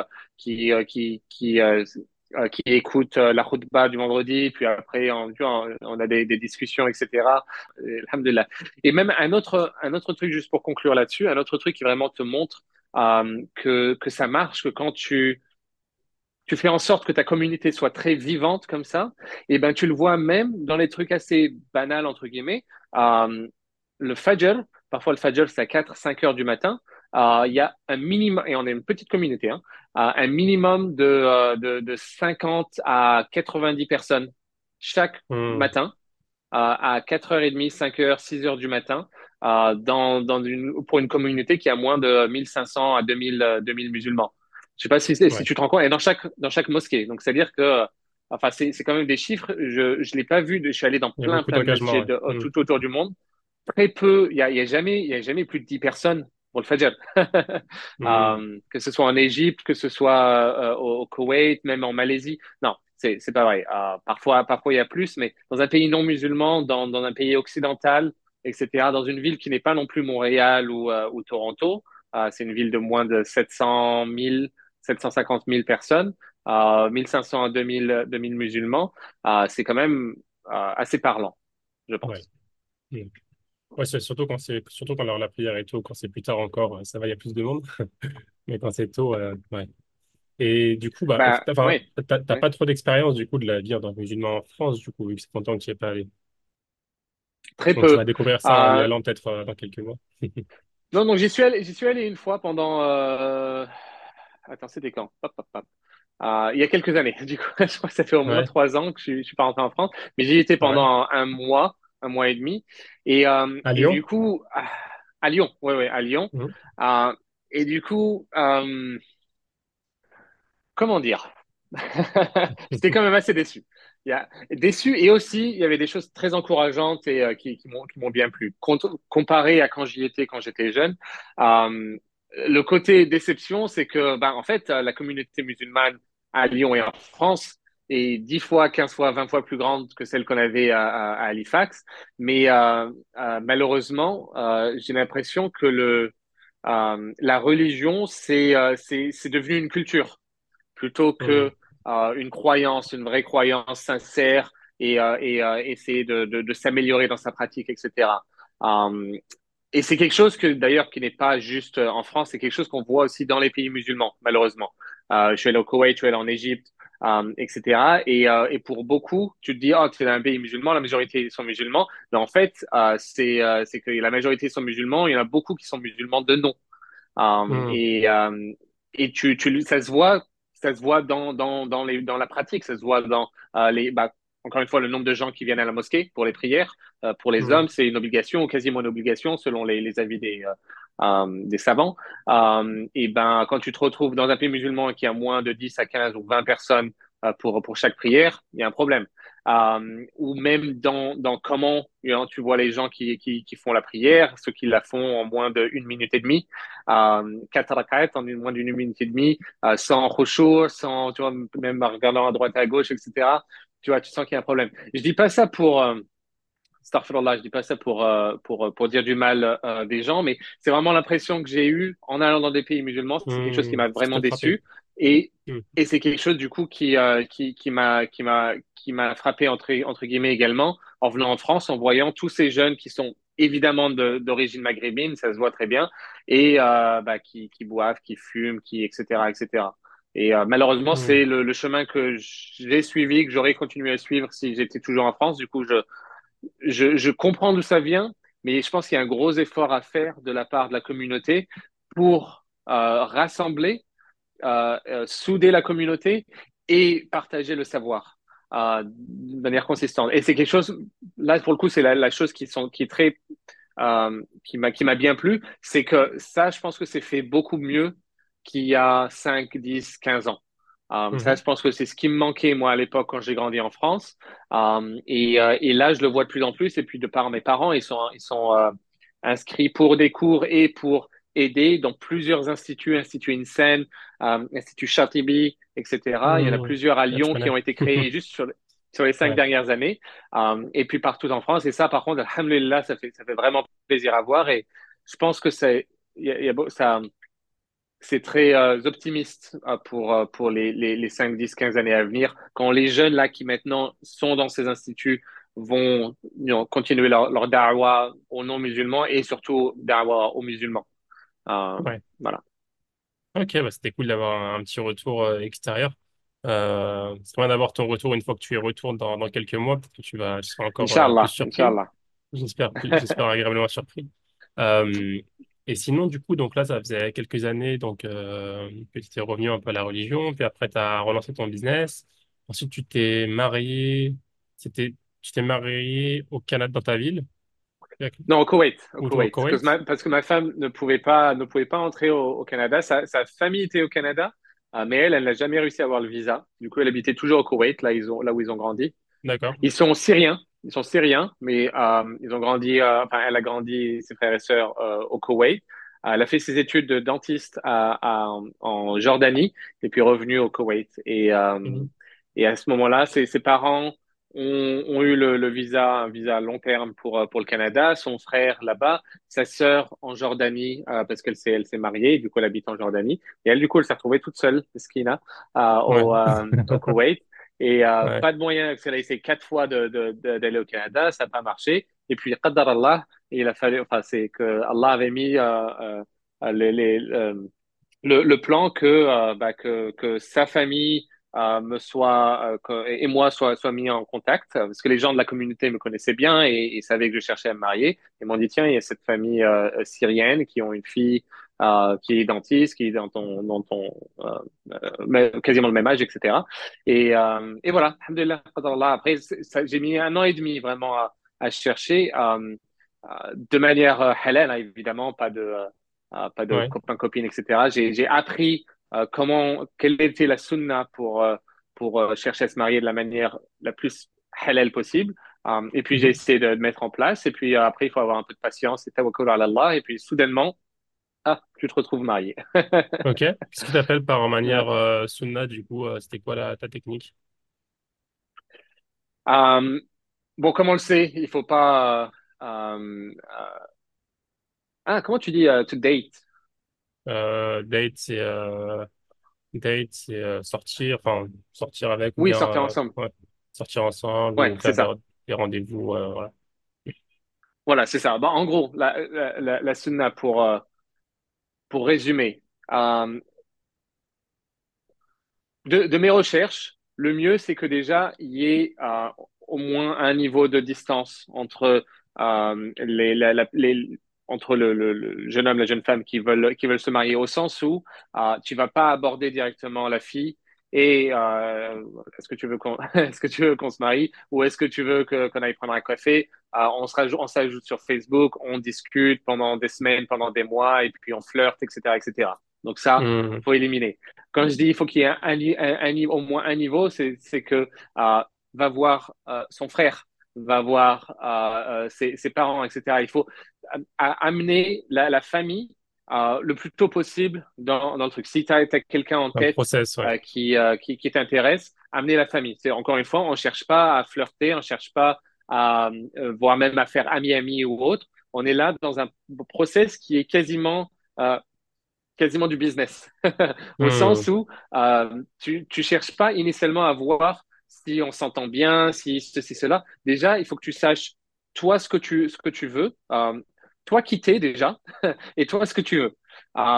qui écoutent la khutba du vendredi, puis après on a des discussions, etc. Alhamdulillah. Et même un autre truc, juste pour conclure là-dessus, un autre truc qui vraiment te montre que ça marche, que quand tu fais en sorte que ta communauté soit très vivante comme ça, et ben tu le vois même dans les trucs assez banals entre guillemets. Euh, le Fajr, parfois le Fajr c'est à 4, 5 heures du matin. Il y a un minimum, et on est une petite communauté, hein, un minimum de 50 à 90 personnes chaque Mhm. matin à 4h30, 5h, 6 heures du matin pour une communauté qui a moins de 1500 à 2000 musulmans. Je sais pas si Ouais. tu te rends compte, et dans chaque mosquée. Donc, c'est-à-dire que, enfin, c'est quand même des chiffres. Je l'ai pas vu. Je suis allé dans Il y a plein, beaucoup plein de d'engagement, masjids ouais. Mhm. tout autour du monde. Très peu. Il y a jamais plus de 10 personnes pour le Fajr. Mhm. Que ce soit en Égypte, que ce soit au Koweït, même en Malaisie. Non, c'est pas vrai. Parfois il y a plus, mais dans un pays non musulman, dans un pays occidental, etc., dans une ville qui n'est pas non plus Montréal ou Toronto, c'est une ville de moins de 750 000 personnes, 1500 à 2000 musulmans, c'est quand même assez parlant, je Ouais. pense. Mhm. Ouais, surtout quand la prière est tôt, quand c'est plus tard encore, ça va, il y a plus de monde. Mais quand c'est tôt, ouais. Et du coup, bah, Bah, enfin, oui. t'as Oui. pas trop d'expérience du coup de la vie en tant que musulman en France, du coup, vu que c'est longtemps que tu n'y es pas allé. Très Donc tu peu. vas découvrir ça en y Euh, allant peut-être dans quelques mois. non, donc j'y suis allé une fois pendant. Attends, c'était quand? Hop, hop, hop. Il y a quelques années. Du coup, je crois que ça fait au moins Ouais, 3 ans que je suis pas rentré en France, mais j'y étais ouais. pendant un mois et demi. À Et du Lyon? coup, à Lyon, ouais, ouais, à Lyon. Mhm. Euh, et du coup, comment dire? J'étais quand même assez déçu. Déçu et aussi il y avait des choses très encourageantes et qui m'ont bien plu. Comparé à quand j'y étais quand j'étais jeune, euh, le côté déception, c'est que ben en fait la communauté musulmane à Lyon et en France est 10 fois, 15 fois, 20 fois plus grande que celle qu'on avait à Halifax. Mais malheureusement, j'ai l'impression que la religion c'est devenu une culture plutôt que Mhm. une croyance, une vraie croyance sincère et essayer de s'améliorer dans sa pratique, etc. Euh, et c'est quelque chose que d'ailleurs qui n'est pas juste en France, c'est quelque chose qu'on voit aussi dans les pays musulmans, malheureusement. Je suis allé au Koweït, je suis allé en Égypte, etc. Et pour beaucoup, tu te dis, oh, c'est un pays musulman, la majorité sont musulmans. Mais en fait, c'est que la majorité sont musulmans, il y en a beaucoup qui sont musulmans de nom. Um, Mhm. et euh, ça se voit dans la pratique, ça se voit dans encore une fois, le nombre de gens qui viennent à la mosquée pour les prières. Pour les Mhm. hommes, c'est une obligation ou quasiment une obligation selon les avis des savants. Et ben, quand tu te retrouves dans un pays musulman qui a moins de 10 à 15 ou 20 personnes pour chaque prière, il y a un problème. Ou même dans comment tu vois les gens qui font la prière, ceux qui la font en moins d'une minute et demie, 4 rak'at en moins d'une minute et demie, sans khushu', sans, tu vois, même en regardant à droite à gauche, etc. Tu vois, tu sens qu'il y a un problème. Je dis pas ça pour, astaghfirullah, je dis pas ça pour dire du mal des gens, mais c'est vraiment l'impression que j'ai eue en allant dans des pays musulmans. C'est quelque chose qui Mhm. m'a Ça vraiment t'a frappé. déçu. Et, Mhm. et c'est quelque chose, du coup, qui m'a frappé, entre guillemets, également, en venant en France, en voyant tous ces jeunes qui sont évidemment d'origine maghrébine, ça se voit très bien, et qui boivent, qui fument, etc., etc. Et malheureusement, Mhm. c'est le chemin que j'ai suivi, que j'aurais continué à suivre si j'étais toujours en France. Du coup, je comprends d'où ça vient, mais je pense qu'il y a un gros effort à faire de la part de la communauté pour rassembler, souder la communauté et partager le savoir de manière consistante. Et c'est quelque chose, là pour le coup, c'est la chose qui est très, qui m'a bien plu, c'est que ça, je pense que c'est fait beaucoup mieux qu'il y a 5 10 15 ans. Ça, Mhm. je pense que c'est ce qui me manquait, moi, à l'époque, quand j'ai grandi en France. Et là, je le vois de plus en plus. Et puis, de par mes parents, ils sont inscrits pour des cours et pour aider dans plusieurs instituts, Institut INSEN, Institut Chatibi, etc. Il y en a Mhm. plusieurs à Là, je Lyon qui connais. ont été créés juste sur les cinq Ouais. dernières années. Et puis partout en France. Et ça, par contre, alhamdoulilah, ça fait vraiment plaisir à voir. Et je pense que c'est très optimiste pour les 5, 10, 15 années à venir. Quand les jeunes là qui maintenant sont dans ces instituts vont continuer leur da'wah aux non-musulmans et surtout da'wah aux musulmans. Ouais. Voilà. Ok, bah, c'était cool d'avoir un petit retour extérieur. C'est bien d'avoir ton retour une fois que tu y retournes dans quelques mois, peut-être que tu seras encore plus Inch'Allah, surpris. Inch'Allah. J'espère agréablement surpris. Euh, et sinon, du coup, donc là, ça faisait quelques années que tu t'es revenu un peu à la religion, puis après, tu as relancé ton business. Ensuite, tu t'es marié. Tu t'es marié au Canada dans ta ville, Non, au ou au Koweït. Koweït? Parce que ma femme ne pouvait pas entrer au Canada. Sa famille était au Canada, mais elle n'a jamais réussi à avoir le visa. Du coup, elle habitait toujours au Koweït, là où ils ont grandi. D'accord. Ils sont syriens, mais ils ont grandi, enfin, elle a grandi, ses frères et sœurs, au Koweït. Elle a fait ses études de dentiste en Jordanie et puis revenue au Koweït. Mhm. Et à ce moment-là, ses parents ont eu le visa, un visa à long terme pour le Canada, son frère là-bas, sa sœur en Jordanie, parce elle s'est mariée, du coup, elle habite en Jordanie. Et elle, du coup, elle s'est retrouvée toute seule, Skina, Ouais. au Koweït. Et Ouais. pas de moyen, elle a essayé 4 fois d'aller au Canada, ça n'a pas marché. Et puis, qadar Allah, il a fallu, enfin, c'est que Allah avait mis les le plan que sa famille me soit et moi soit mis en contact parce que les gens de la communauté me connaissaient bien et savaient que je cherchais à me marier et m'ont dit tiens il y a cette famille syrienne qui ont une fille qui est dentiste qui est dans ton quasiment le même âge etc et voilà alhamdoulilah qadar après j'ai mis 1 an et demi vraiment à chercher de manière halal hein, évidemment pas de Ouais. copains, copines, etc. J'ai appris quelle était la sunna pour chercher à se marier de la manière la plus halal possible. Et puis j'ai Mhm. essayé de mettre en place. Et puis après, il faut avoir un peu de patience et tawakkul ala Allah. Et puis soudainement, tu te retrouves marié. Ok. Qu'est-ce que tu appelles par Ouais. manière sunna, du coup, c'était quoi ta technique? Euh, bon, comme on le sait, il faut pas. Comment tu dis to date? Date, sortir, enfin, sortir avec ou Oui, bien sortir ensemble. ouais, sortir ensemble Ouais, ou c'est faire ça. des rendez-vous, voilà. Voilà, c'est ça. Bon, en gros, la sunna pour résumer. Euh, de mes recherches, le mieux, c'est que déjà, il y ait au moins un niveau de distance entre, entre le jeune homme et la jeune femme qui veulent se marier, au sens où tu vas pas aborder directement la fille et est-ce que tu veux qu'on est-ce que tu veux qu'on se marie ou est-ce que tu veux qu'on aille prendre un café? On s'ajoute sur Facebook, on discute pendant des semaines, pendant des mois et puis on flirte, etc., etc. Donc ça, Hmm. faut éliminer. Quand je dis il faut qu'il y ait au moins un niveau, c'est que va voir son frère, va voir ses parents, etc. Il faut amener la famille le plus tôt possible dans le truc. Si tu as quelqu'un en Un tête process, ouais. qui t'intéresse, amener la famille. C'est encore une fois, on cherche pas à flirter, on cherche pas à voire même à faire ami-ami ou autre. On est là dans un process qui est quasiment du business, au Hmm. sens où tu cherches pas initialement à voir si on s'entend bien, si ceci, cela. Déjà, il faut que tu saches, toi, ce que tu veux, toi qui t'es déjà, et toi, ce que tu veux.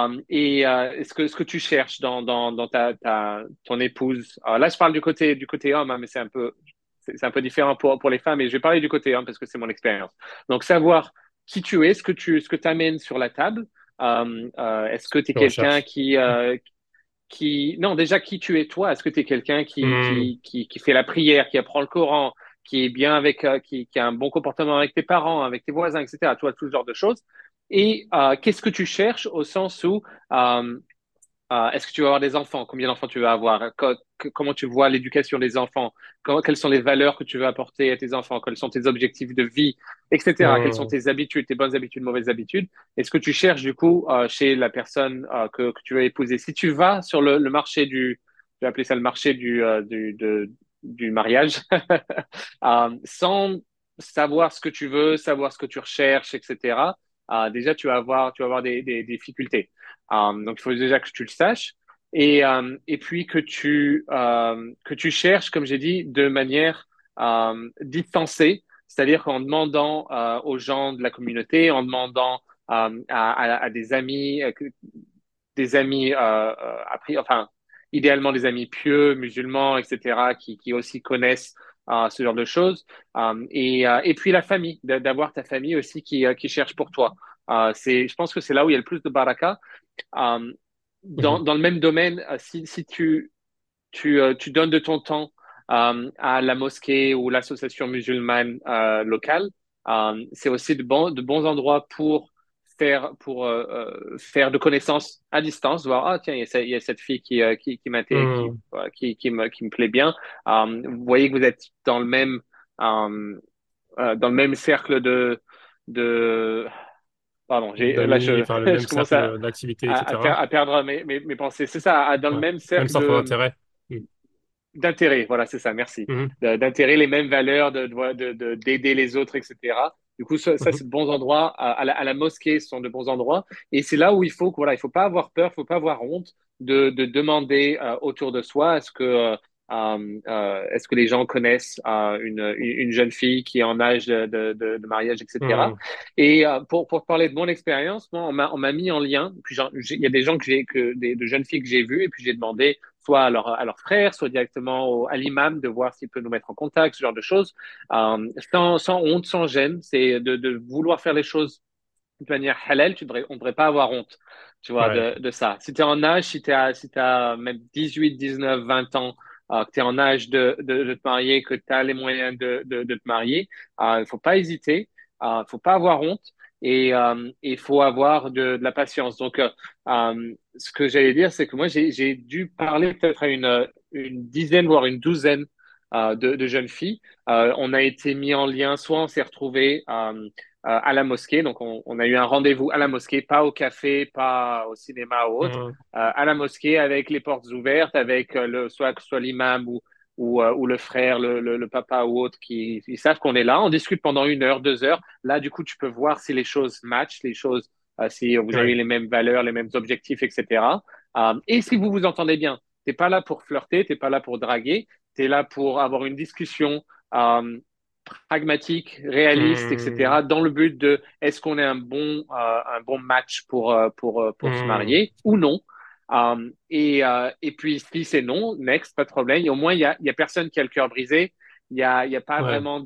Et ce que tu cherches dans ton épouse. Là, je parle du côté homme, hein, mais c'est un peu différent pour les femmes, et je vais parler du côté homme parce que c'est mon expérience. Donc, savoir qui tu es, ce que tu amènes sur la table, est-ce que tu es Tu quelqu'un recherches. qui... Non, déjà, qui tu es toi? Est-ce que tu es quelqu'un qui, Hmm. qui, qui, qui fait la prière, qui apprend le Coran, qui est bien qui a un bon comportement avec tes parents, avec tes voisins, etc. Tu vois, tout ce genre de choses. Et qu'est-ce que tu cherches au sens où est-ce que tu vas avoir des enfants? Combien d'enfants tu vas avoir? Comment tu vois l'éducation des enfants? Quelles sont les valeurs que tu veux apporter à tes enfants? Quels sont tes objectifs de vie, etc. Quelles sont Hmm. tes habitudes, tes bonnes habitudes, mauvaises habitudes? Est-ce que tu cherches du coup chez la personne que tu veux épouser? Si tu vas sur le marché je vais appeler ça le marché du mariage, sans savoir ce que tu veux, savoir ce que tu recherches, etc. Déjà, tu vas avoir des difficultés. Donc, il faut déjà que tu le saches et puis que tu cherches, comme j'ai dit, de manière distancée, c'est-à-dire qu'en demandant aux gens de la communauté, en demandant à des amis enfin, idéalement des amis pieux, musulmans, etc., qui aussi connaissent ce genre de choses. Et puis la famille, d'avoir ta famille aussi qui cherche pour toi. Je pense que c'est là où il y a le plus de baraka. Euh, Mhm. dans le même domaine, si tu donnes de ton temps à la mosquée ou l'association musulmane locale, c'est aussi de bons endroits pour faire de connaissances à distance, voir, ah tiens, il y a cette fille Hmm. qui me plaît bien. Vous voyez que vous êtes euh, dans le même cercle de pardon, là D'amis, enfin, le je même commence cercle d'activité, etc. à perdre mes pensées. C'est ça, dans le Ouais. même Même cercle centre d'intérêt. Hmm. d'intérêt. Voilà, c'est ça, merci. Mhm. D'intérêt, les mêmes valeurs, d'aider les autres, etc. Du coup, ça, Mhm. c'est de bons endroits. À la mosquée, ce sont de bons endroits. Et c'est là où il faut que, voilà, il faut pas avoir peur, il faut pas avoir honte de demander autour de soi, est-ce que Est-ce que les gens connaissent une jeune fille qui est en âge de mariage, etc. Mhm. Et pour parler de mon expérience, moi, on m'a mis en lien. Puis il y a des gens de jeunes filles que j'ai vues, et puis j'ai demandé soit à leur frère, soit directement à l'imam de voir s'il peut nous mettre en contact, ce genre de choses, sans honte, sans gêne. C'est de vouloir faire les choses de manière halal, on devrait pas avoir honte, tu vois, Ouais. de ça. Si tu es en âge, si t'as même 18, 19, 20 ans, que tu es en âge de te marier, que tu as les moyens de te marier, il faut pas hésiter, faut pas avoir honte, et il faut avoir de la patience. Donc, ce que j'allais dire, c'est que moi, j'ai dû parler peut-être à une dizaine, voire une douzaine de jeunes filles. On a été mis en lien, soit on s'est retrouvés à la mosquée. Donc, on a eu un rendez-vous à la mosquée, pas au café, pas au cinéma ou autre, Mhm. à la mosquée avec les portes ouvertes, avec soit que ce soit l'imam ou le frère, le papa ou autre, qui ils savent qu'on est là. On discute pendant 1 heure, 2 heures. Là, du coup, tu peux voir si les choses matchent, si vous avez Ouais. les mêmes valeurs, les mêmes objectifs, etc. Et si vous vous entendez bien, t'es pas là pour flirter, t'es pas là pour draguer, t'es là pour avoir une discussion pragmatique, réaliste, Mhm. etc., dans le but de est-ce qu'on est un bon match pour se Mhm. marier ou non. Et puis, si c'est non, next, pas de problème. Et au moins, il y a personne qui a le cœur brisé. Il y a pas Ouais. vraiment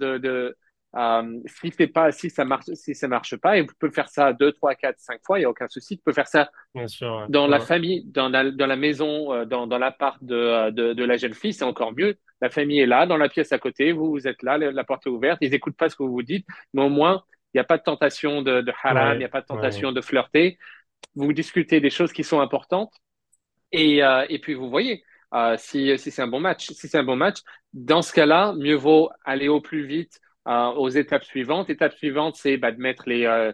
si ça marche pas, et vous pouvez faire ça 2, 3, 4, 5 fois, il n'y a aucun souci. Tu peux faire ça Bien sûr. dans Ouais. la Ouais. famille, dans la maison, dans l'appart de la jeune fille, c'est encore mieux. La famille est là, dans la pièce à côté, vous êtes là, la porte est ouverte, ils n'écoutent pas ce que vous vous dites, mais au moins, il n'y a pas de tentation de haram, il n'y Ouais. a pas de Ouais. tentation de flirter. Vous discutez des choses qui sont importantes, et puis vous voyez si c'est un bon match. Si c'est un bon match, dans ce cas-là, mieux vaut aller au plus vite aux étapes suivantes. Étape suivante, c'est de mettre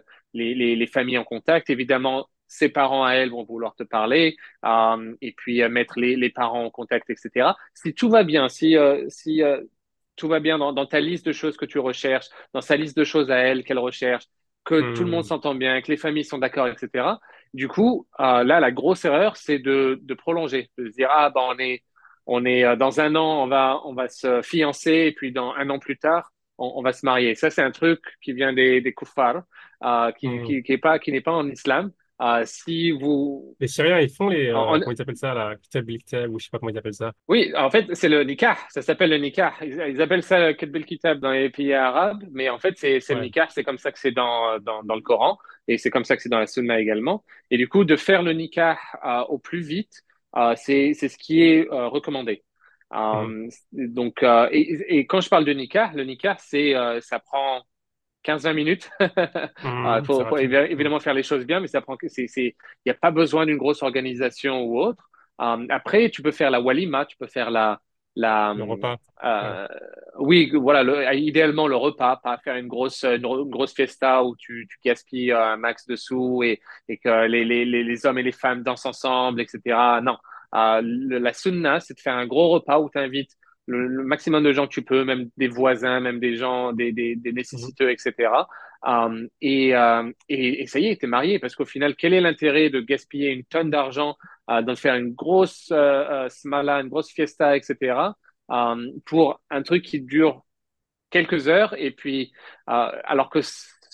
les familles en contact. Évidemment, ses parents à elle vont vouloir te parler, et puis mettre les parents en contact, etc. Si tout va bien, si tout va bien dans ta liste de choses que tu recherches, dans sa liste de choses à elle qu'elle recherche, que tout le monde Mhm. s'entend bien, que les familles sont d'accord, etc. Du coup, là, la grosse erreur, c'est de prolonger, de se dire, ah, bah, on est dans un an, on va se fiancer, et puis dans un an plus tard, on va se marier. Ça, c'est un truc qui vient des kuffars, Mhm. qui n'est pas en islam. Si vous, Les Syriens, ils font en- comment ils appellent ça, la kitab el-kitab, ou je sais pas comment ils appellent ça. oui, en fait, c'est le nikah. Ça s'appelle le nikah. Ils appellent ça le ketb el-kitab dans les pays arabes, mais en fait, c'est le Ouais. nikah. C'est comme ça que c'est dans le Coran, et c'est comme ça que c'est dans la Sunna également. Et du coup, de faire le nikah au plus vite, c'est ce qui est recommandé. Mhm. Donc, et quand je parle de nikah, le nikah, ça prend 15-20 minutes. Il Mhm. C'est faut rapide. Mhm. évidemment faire les choses bien, mais il n'y a pas besoin d'une grosse organisation ou autre. Après, tu peux faire la walima, tu peux faire la, Le repas. Ouais. euh, oui, voilà, idéalement le repas, pas faire une grosse fiesta où tu gaspilles un max de sous, et que les hommes et les femmes dansent ensemble, etc. Non. La sunna, c'est de faire un gros repas où tu invites le maximum de gens que tu peux, même des voisins, même des gens, des Mhm. nécessiteux, etc. Et ça y est, t'es marié, parce qu'au final, quel est l'intérêt de gaspiller une tonne d'argent, de faire une grosse smala, une grosse fiesta, etc., pour un truc qui dure quelques heures, et puis, alors que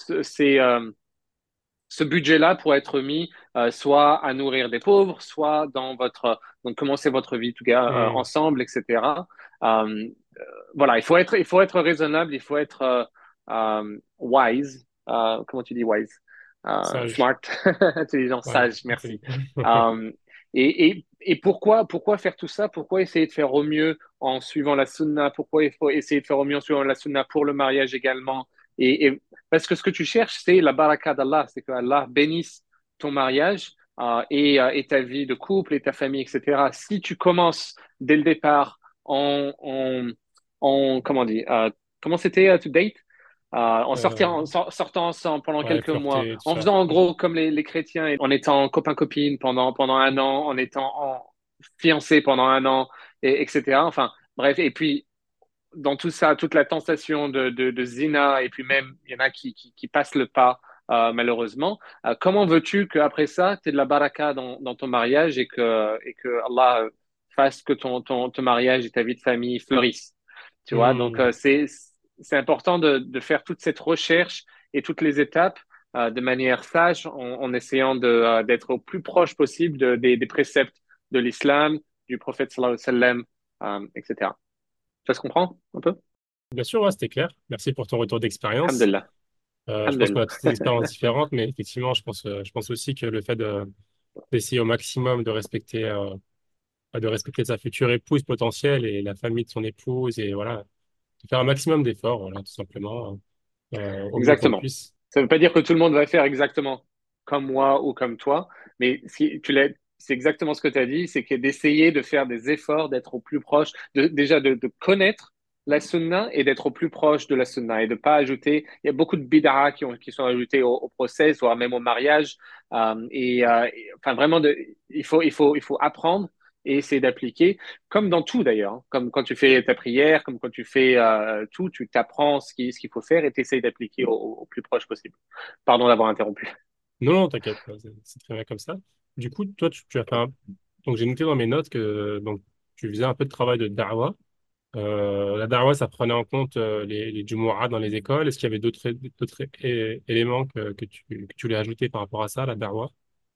ce budget-là pourrait être mis soit à nourrir des pauvres, soit donc commencer votre vie tout cas, Mhm. ensemble, etc. Euh, voilà, il faut être raisonnable, il faut être wise. Comment tu dis wise? Sage. Smart, intelligent, Ouais. sage, merci. Intelligent. Et pourquoi faire tout ça? Pourquoi essayer de faire au mieux en suivant la sunna? Pourquoi il faut essayer de faire au mieux en suivant la sunna pour le mariage également? Parce que ce que tu cherches, c'est la baraka d'Allah, c'est que Allah bénisse ton mariage, et ta vie de couple et ta famille, etc. Si tu commences dès le départ comment on dit, comment c'était to date? En sortant ensemble pendant Ouais, quelques mois, flirter, tout en ça. faisant en gros comme les chrétiens, en étant copain-copine pendant un an, en étant fiancé pendant un an, etc. Enfin, bref, et puis dans tout ça, toute la tentation de zina, et puis même, il y en a qui passent le pas, malheureusement. Comment veux-tu qu'après ça, tu aies de la baraka dans ton mariage, et que Allah fasse que ton mariage et ta vie de famille fleurissent. Tu vois, donc Hmm. c'est important de faire toute cette recherche et toutes les étapes de manière sage, en essayant d'être au plus proche possible des préceptes de l'islam, du prophète sallallahu alayhi wa sallam, etc. Ça se comprend un peu? Bien sûr, ouais, c'était clair. Merci pour ton retour d'expérience. Alhamdulillah. Je pense qu'on Alhamdulillah. a toutes des expériences différentes, mais effectivement, je pense aussi que le fait d'essayer au maximum de respecter sa future épouse potentielle et la famille de son épouse et voilà, de faire un maximum d'efforts, voilà, tout simplement, au mieux qu'on Exactement. puisse. Ça ne veut pas dire que tout le monde va faire exactement comme moi ou comme toi, mais si tu l'as, c'est exactement ce que tu as dit, c'est que d'essayer de faire des efforts, d'être au plus proche, déjà de connaître la sunna et d'être au plus proche de la sunna et de pas ajouter. Il y a beaucoup de bid'a qui sont ajoutés au procès, voire même au mariage. Enfin, vraiment, il faut apprendre et essayer d'appliquer, comme dans tout d'ailleurs, hein. Comme quand tu fais ta prière, comme quand tu fais tout, tu t'apprends ce qu'il faut faire et tu essayes d'appliquer au plus proche possible. Pardon d'avoir interrompu. Non, non, t'inquiète, c'est très bien comme ça. Du coup, toi, tu as fait un... Donc, j'ai noté dans mes notes que donc, tu faisais un peu de travail de da'wah. La da'wah, ça prenait en compte les Jumu'ah dans les écoles. Est-ce qu'il y avait d'autres éléments que tu voulais ajouter par rapport à ça, la da'wah?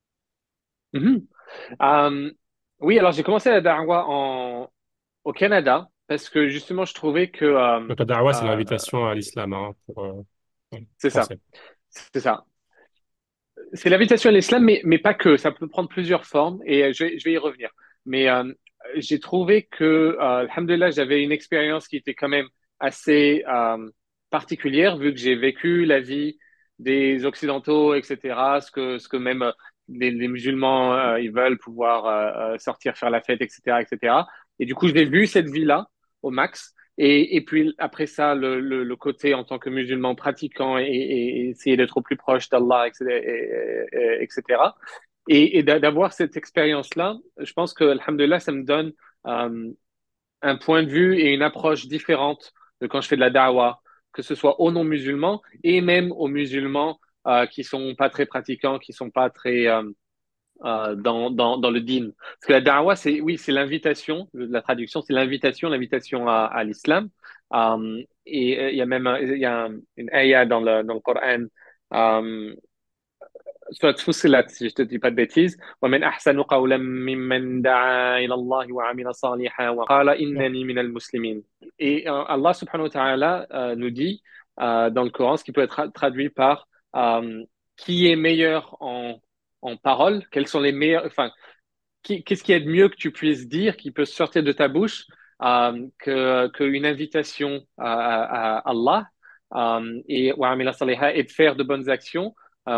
Mhm. Euh, oui, alors j'ai commencé la da'wah au Canada parce que justement je trouvais que Donc, la da'wah, c'est euh, l'invitation à l'islam, hein, pour ouais, c'est ça, français. c'est ça. C'est l'invitation à l'islam, mais pas que. Ça peut prendre plusieurs formes et je vais y revenir. Mais j'ai trouvé que, alhamdulillah, j'avais une expérience qui était quand même assez particulière vu que j'ai vécu la vie des Occidentaux, etc. Ce que même les musulmans, ils veulent pouvoir sortir faire la fête, etc., etc. Et du coup, j'ai vu cette vie-là au max. Et puis après ça, le côté en tant que musulman pratiquant et essayer d'être au plus proche d'Allah, etc. Et d'avoir cette expérience-là, je pense que, alhamdulillah, ça me donne euh, un point de vue et une approche différente de quand je fais de la da'wah, que ce soit aux non-musulmans et même aux musulmans qui sont pas très pratiquants, qui sont pas très dans le din. Parce que la da'wah, c'est, oui, c'est l'invitation, la traduction, c'est l'invitation à l'islam. Il y a même une ayah dans le Coran, euh, Surat Fussilat, si je te dis pas de bêtises. ومن أحسن قولا ممن دعا إلى الله وعمل صالحا وقال إنني من المسلمين. Et Allah subhanahu wa ta'ala nous dit dans le Coran, ce qui peut être traduit par qui est meilleur en parole, quels sont les meilleurs, enfin, qu'est-ce qu'il y a de mieux que tu puisses dire, qui peut sortir de ta bouche, qu'une invitation à Allah et de faire de bonnes actions,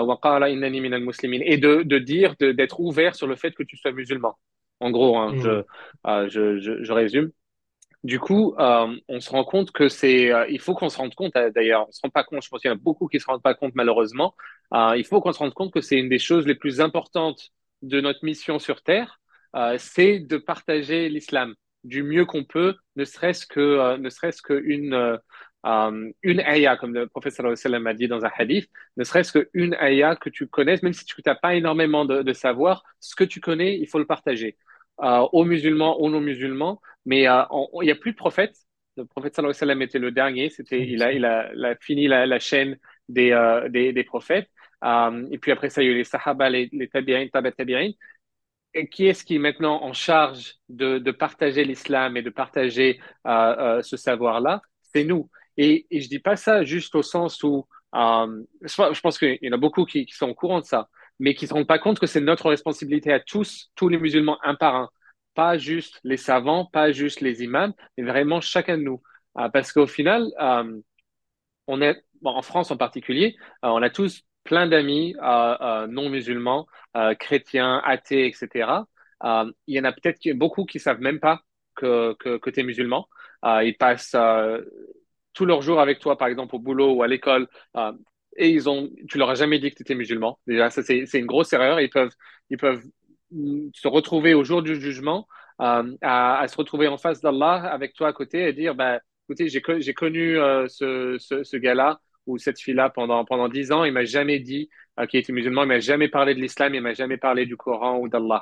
et de dire, d'être ouvert sur le fait que tu sois musulman. En gros, hein, Hmm. je résume. Du coup, on se rend compte que il faut qu'on se rende compte, d'ailleurs, on se rend pas compte, je pense qu'il y en a beaucoup qui se rendent pas compte malheureusement, il faut qu'on se rende compte que c'est une des choses les plus importantes de notre mission sur Terre, c'est de partager l'islam du mieux qu'on peut, ne serait-ce une ayah, comme le prophète sallallahu alayhi wa sallam a dit dans un hadith, ne serait-ce qu'une ayah que tu connaisses, même si tu n'as pas énormément de savoir, ce que tu connais, il faut le partager aux musulmans, aux non-musulmans, mais il n'y a plus de prophète. Le prophète sallallahu alayhi wa sallam était le dernier. Il a fini la chaîne des prophètes. Et puis après ça, il y a eu les sahaba, les tabi'in, tabi'in, tabi'in. Et qui est-ce qui est maintenant en charge de partager l'islam et de partager ce savoir-là? C'est nous. Et je dis pas ça juste au sens où je pense qu'il y en a beaucoup qui sont au courant de ça, mais qui ne se rendent pas compte que c'est notre responsabilité à tous les musulmans un par un. Pas juste les savants, pas juste les imams, mais vraiment chacun de nous. Parce qu'au final, on est, bon, en France en particulier, on a tous plein d'amis non musulmans, chrétiens, athées, etc. Il y en a peut-être beaucoup qui savent même pas que tu es musulman. Ils passent tous leurs jours avec toi, par exemple au boulot ou à l'école, et tu leur as jamais dit que tu étais musulman. Déjà, ça c'est une grosse erreur. Ils peuvent se retrouver au jour du jugement, à se retrouver en face d'Allah avec toi à côté et dire, bah, écoutez, j'ai connu ce gars-là ou cette fille-là pendant 10 ans. Il m'a jamais dit qu'il était musulman. Il m'a jamais parlé de l'islam. Il m'a jamais parlé du Coran ou d'Allah.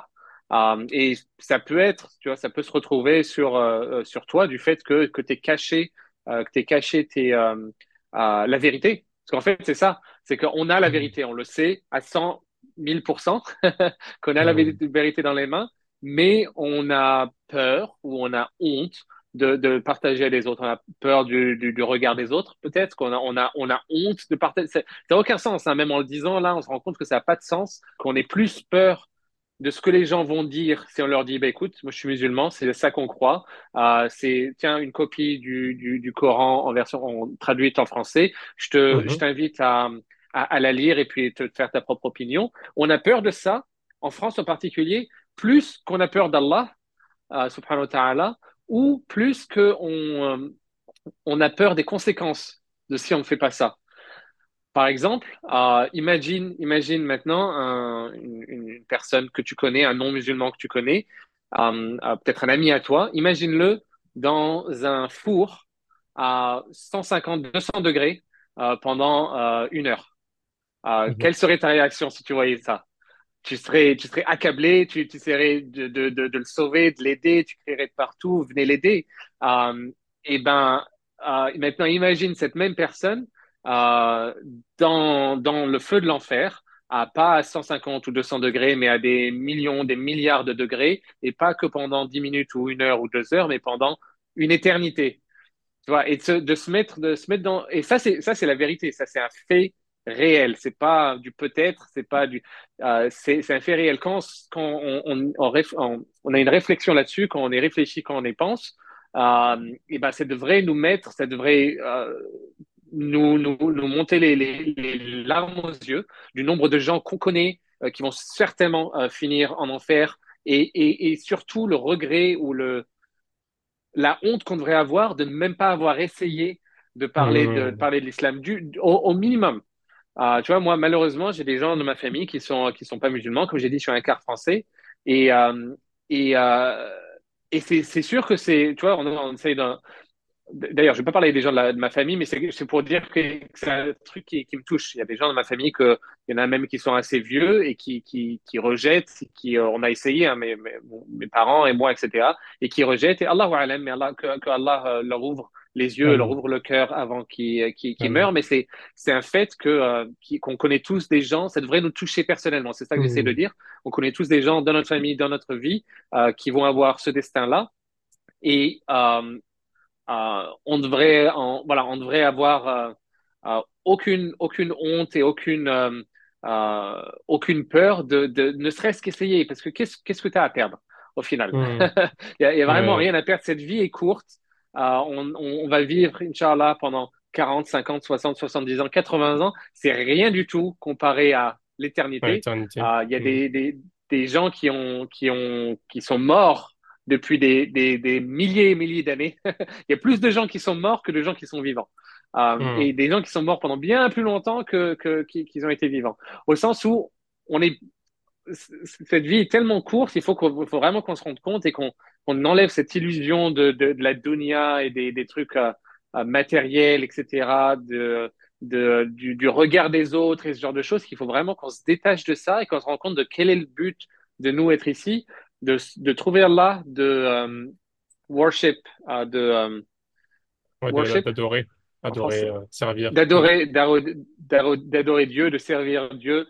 Et ça peut être, tu vois, ça peut se retrouver sur toi du fait que t'es caché la vérité. Parce qu'en fait, c'est ça, c'est qu'on a la Mhm. vérité, on le sait à 100 000% qu'on a la Mhm. vérité dans les mains, mais on a peur ou on a honte de partager à les autres. On a peur du regard des autres, peut-être qu'on a honte de partager. Ça n'a aucun sens, hein. Même en le disant, là, on se rend compte que ça n'a pas de sens, qu'on ait plus peur de ce que les gens vont dire si on leur dit, bah, écoute, moi je suis musulman, c'est ça qu'on croit. C'est, tiens, une copie du Coran en version traduite en français. Je Mhm. t'invite à la lire et puis te faire ta propre opinion. On a peur de ça, en France en particulier, plus qu'on a peur d'Allah, subhanahu wa ta'ala, ou plus on a peur des conséquences de si on ne fait pas ça. Par exemple, imagine maintenant une personne que tu connais, un non-musulman que tu connais, peut-être un ami à toi. Imagine-le dans un four à 150, 200 degrés pendant 1 heure. Mhm. Quelle serait ta réaction si tu voyais ça? Tu serais accablé, tu essaierais de le sauver, de l'aider, tu crierais de partout, venez l'aider. Euh, et ben, maintenant, imagine cette même personne euh, dans le feu de l'enfer, pas à 150 ou 200 degrés, mais à des millions, des milliards de degrés, et pas que pendant 10 minutes ou 1 heure ou 2 heures, mais pendant une éternité. Tu vois, et de se mettre dans, et ça, c'est la vérité, ça, c'est un fait réel, c'est pas du peut-être, c'est un fait réel. Quand on a une réflexion là-dessus, quand on est réfléchi, quand on y pense, et ben, ça devrait nous monter les larmes aux yeux du nombre de gens qu'on connaît qui vont certainement finir en enfer et surtout le regret ou la honte qu'on devrait avoir de ne même pas avoir essayé Mhm. parler de l'islam au minimum. Tu vois, moi, malheureusement, j'ai des gens de ma famille qui sont pas musulmans. Comme j'ai dit, je suis un quart français. Et, euh, et, euh, et c'est sûr que tu vois, on essaye d'ailleurs, je ne vais pas parler des gens de ma famille, mais c'est pour dire que c'est un truc qui me touche. Il y a des gens de ma famille il y en a même qui sont assez vieux et qui rejettent, on a essayé, hein, mes parents et moi, etc., et qui rejettent. Et Allahu alam, mais que Allah leur ouvre les yeux, leur Amen. ouvre le cœur avant qu'ils Amen. meurent. Mais c'est un fait qu'on connaît tous des gens. Ça devrait nous toucher personnellement. C'est ça que j'essaie de Mhm. dire. On connaît tous des gens dans notre famille, dans notre vie, qui vont avoir ce destin-là. Et on devrait avoir aucune honte et aucune peur de ne serait-ce qu'essayer, parce que qu'est-ce que tu as à perdre au final? Mhm. Il y a vraiment Ouais. rien à perdre. Cette vie est courte. On va vivre, Inch'Allah, pendant 40, 50, 60, 70 ans, 80 ans. C'est rien du tout comparé à À l'éternité. l'éternité. Il y a Mhm. des gens qui sont morts depuis des milliers et milliers d'années. Il y a plus de gens qui sont morts que de gens qui sont vivants. Mhm. Et des gens qui sont morts pendant bien plus longtemps qu'ils ont été vivants. Au sens où on est, cette vie est tellement courte, faut vraiment qu'on se rende compte et qu'on enlève cette illusion de la dunya et des trucs matériels, etc., du regard des autres et ce genre de choses, qu'il faut vraiment qu'on se détache de ça et qu'on se rende compte de quel est le but de nous être ici, de trouver Allah, worship, de Ouais, worship d'adorer. en Adorer, français, servir. Mhm. d'adorer Dieu, de servir Dieu,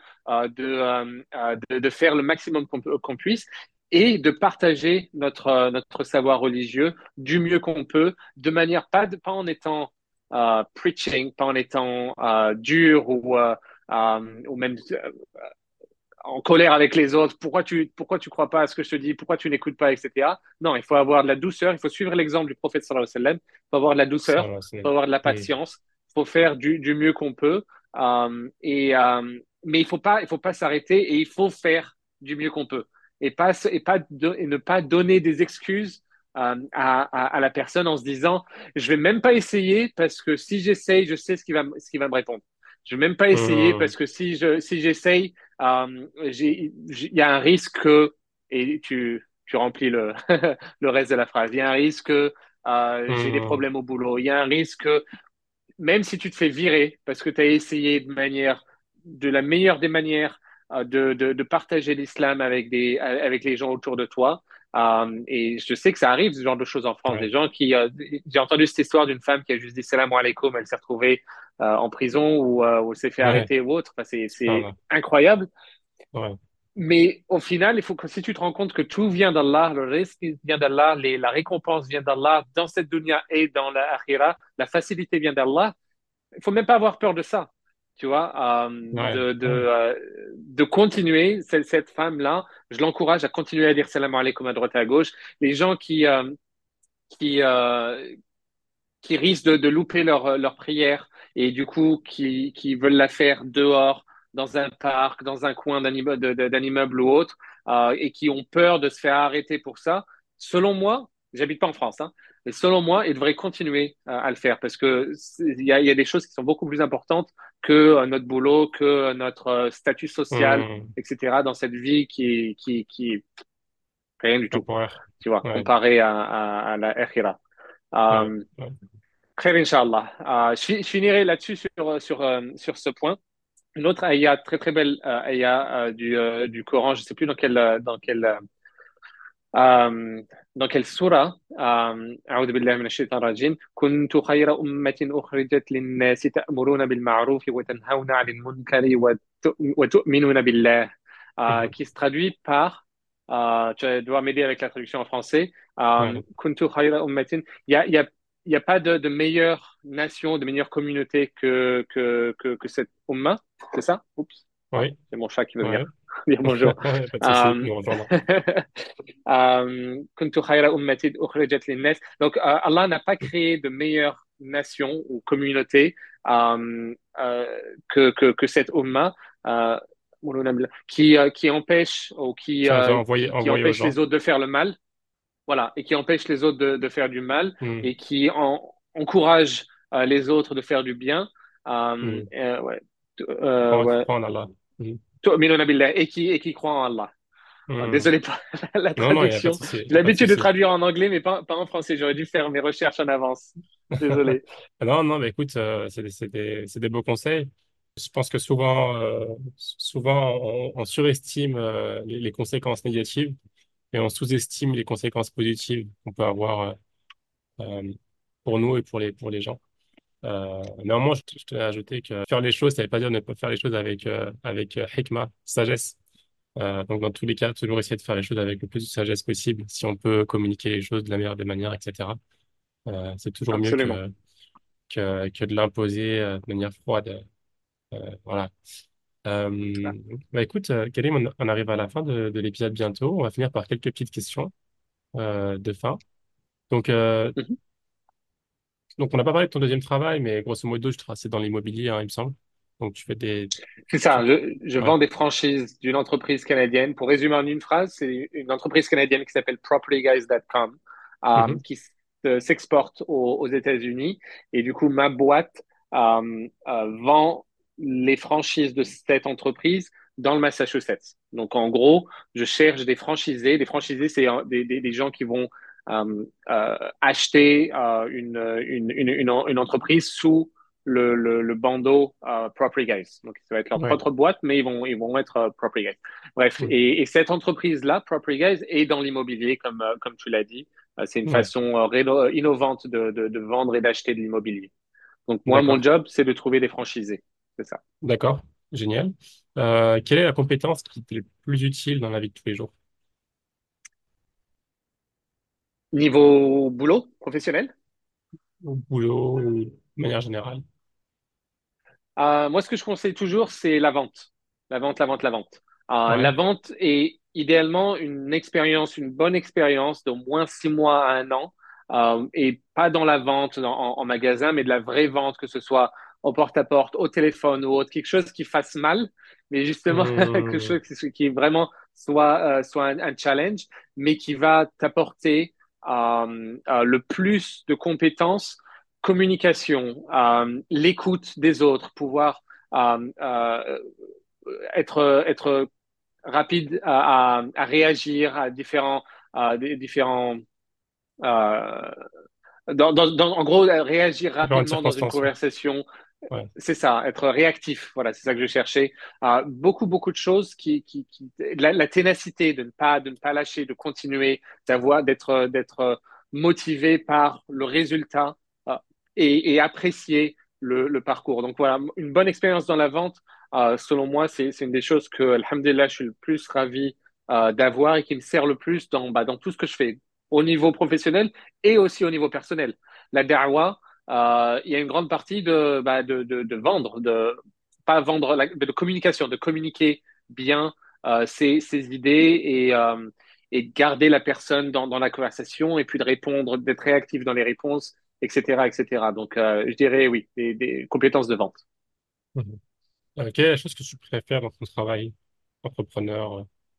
de faire le maximum qu'on puisse et de partager notre savoir religieux du mieux qu'on peut, de manière pas en étant preaching, pas en étant dur ou même en colère avec les autres, pourquoi tu crois pas à ce que je te dis, pourquoi tu n'écoutes pas, etc. Non, il faut avoir de la douceur, il faut suivre l'exemple du prophète sallallahu alayhi wa sallam, il faut avoir de la Ça, douceur, là, il faut avoir de la Mhm. patience, il faut faire du mieux qu'on peut, mais il faut pas s'arrêter et il faut faire du mieux qu'on peut et ne pas donner des excuses à la personne en se disant je vais même pas essayer parce que si j'essaye, je sais ce qui va me répondre. Je vais même pas essayer Mhm. parce que si j'essaye, il y a un risque que, et tu remplis le reste de la phrase, il y a un risque que j'ai des Mhm. problèmes au boulot, il y a un risque que même si tu te fais virer parce que tu as essayé de la meilleure des manières, de partager l'islam avec les gens autour de toi. Et je sais que ça arrive, ce genre de choses en France. Ouais. Des gens j'ai entendu cette histoire d'une femme qui a juste dit salam alaikum, elle s'est retrouvée en prison ou elle s'est fait Ouais. arrêter ou autre. Enfin, c'est Subhanallah. incroyable. Ouais. Mais au final, il faut que si tu te rends compte que tout vient d'Allah, le risque vient d'Allah, la récompense vient d'Allah dans cette dunya et dans la akhira, la facilité vient d'Allah. Il faut même pas avoir peur de ça, tu vois, Ouais. Ouais. de continuer. Cette femme-là, je l'encourage à continuer à dire salam alaikum à droite et à gauche. Les gens qui, euh, qui risquent de louper leur prière et du coup qui veulent la faire dehors, dans un parc, dans un coin d'un immeuble ou autre, et qui ont peur de se faire arrêter pour ça, selon moi, j'habite pas en France, hein, mais selon moi, ils devraient continuer à le faire parce que il y a des choses qui sont beaucoup plus importantes que notre boulot, que notre statut social, Hmm. etc. dans cette vie qui rien du tout, Temporaire. tu vois, Ouais. comparé à la akhira. Ouais. Euh, Ouais. Khair, Inch'Allah. Je finirai là-dessus sur ce point. Une autre ayah, très très belle ayah du Coran, je ne sais plus euh, dans quelle surah. أعوذ بالله من الشيطان الرجيم كنت خير أمة أخرجت للناس تأمرون بالمعروف وتنهون عن المنكر وتؤمنون بالله. Mhm. Qui se traduit par, tu dois m'aider avec la traduction en français, Ouais. كنت خير أمة. Il y a pas de meilleure nation, de meilleure communauté que cette umma, c'est ça? Oups, ah, Oui. c'est mon chat qui veut venir Ouais. dire bonjour. Pas de souci. Euh, Nous rejoindre. كنت خير أمة أخرجت للناس. Donc, Allah n'a pas créé de meilleure nation ou communauté que cette umma qui empêche ou Qui nous a envoyé, qui envoyé aux empêche les gens. autres de faire le mal, voilà, et qui empêche les autres de faire du mal Hmm. et qui encourage les autres de faire du bien. Hmm. Ouais, Qui ouais, croit en Allah. Hmm. tu'minuna billah, et qui croit en Allah. Hmm. Désolé pour la Non, non, il n'y a pas de traduction. souci. Il J'ai n'y a pas de l'habitude de souci. traduire en anglais, mais pas en français. J'aurais dû faire mes recherches en avance. Désolé. Non, non, mais écoute, c'est des beaux conseils. Je pense que souvent on surestime les conséquences négatives et on sous-estime les conséquences positives qu'on peut avoir euh, pour nous et pour les gens. Néanmoins, je tenais à ajouter que faire les choses, ça ne veut pas dire ne pas faire les choses avec hikmah, sagesse. Donc, dans tous les cas, toujours essayer de faire les choses avec le plus de sagesse possible, si on peut communiquer les choses de la meilleure des manières, etc. C'est toujours mieux Absolument. que de l'imposer de manière froide. Voilà. Ah, Bah écoute, Karim, on arrive à la fin de l'épisode bientôt. On va finir par quelques petites questions de fin. Donc, mhm. on n'a pas parlé de ton deuxième travail, mais grosso modo, c'est dans l'immobilier, hein, il me semble. Donc, tu fais des... C'est ça. tu- Je Ouais. vends des franchises d'une entreprise canadienne. Pour résumer en une phrase, c'est une entreprise canadienne qui s'appelle PropertyGuys.com, Mhm. qui s'exporte aux États-Unis. Et du coup, ma boîte vend les franchises de cette entreprise dans le Massachusetts. Donc, en gros, je cherche des franchisés. Des franchisés, c'est des gens qui vont acheter une entreprise sous le bandeau Property Guys. Donc, ça va être leur Ouais. propre boîte, mais ils vont être Property Guys. Bref, Mhm. et cette entreprise-là, Property Guys, est dans l'immobilier, comme tu l'as dit. C'est une Ouais. façon innovante de vendre et d'acheter de l'immobilier. Donc, moi, mon D'accord. job, c'est de trouver des franchisés. C'est ça. D'accord. Génial. Quelle est la compétence qui t'est le plus utile dans la vie de tous les jours? Niveau boulot professionnel, Au boulot, ou de manière générale? moi, ce que je conseille toujours, c'est la vente. La vente, la vente, la vente. La Ouais. vente est idéalement une expérience, une bonne expérience d'au moins 6 mois à un an, et pas dans la vente en magasin, mais de la vraie vente, que ce soit au porte-à-porte, au téléphone ou autre, quelque chose qui fasse mal, mais justement quelque Hmm. chose qui vraiment soit un challenge, mais qui va t'apporter le plus de compétences, communication, l'écoute des autres, pouvoir être rapide à réagir à différents euh, en gros, réagir Différentes rapidement dans une circonstances. Ouais. conversation, Ouais. C'est ça, être réactif. Voilà, c'est ça que je cherchais. Beaucoup de choses la ténacité de ne pas lâcher, de continuer, d'être motivé par le résultat euh, et apprécier le parcours. Donc voilà, une bonne expérience dans la vente, selon moi, c'est une des choses que, alhamdulillah, je suis le plus ravi d'avoir et qui me sert le plus dans tout ce que je fais, au niveau professionnel et aussi au niveau personnel. La da'wah, il y a une grande partie de vendre, de pas vendre, mais de communication, de communiquer bien ses idées et garder la personne dans la conversation et puis de répondre, d'être réactif dans les réponses, etc., etc. Donc, je dirais oui, des compétences de vente. Mhm. Quelle est la chose que tu préfères dans ton travail entrepreneur?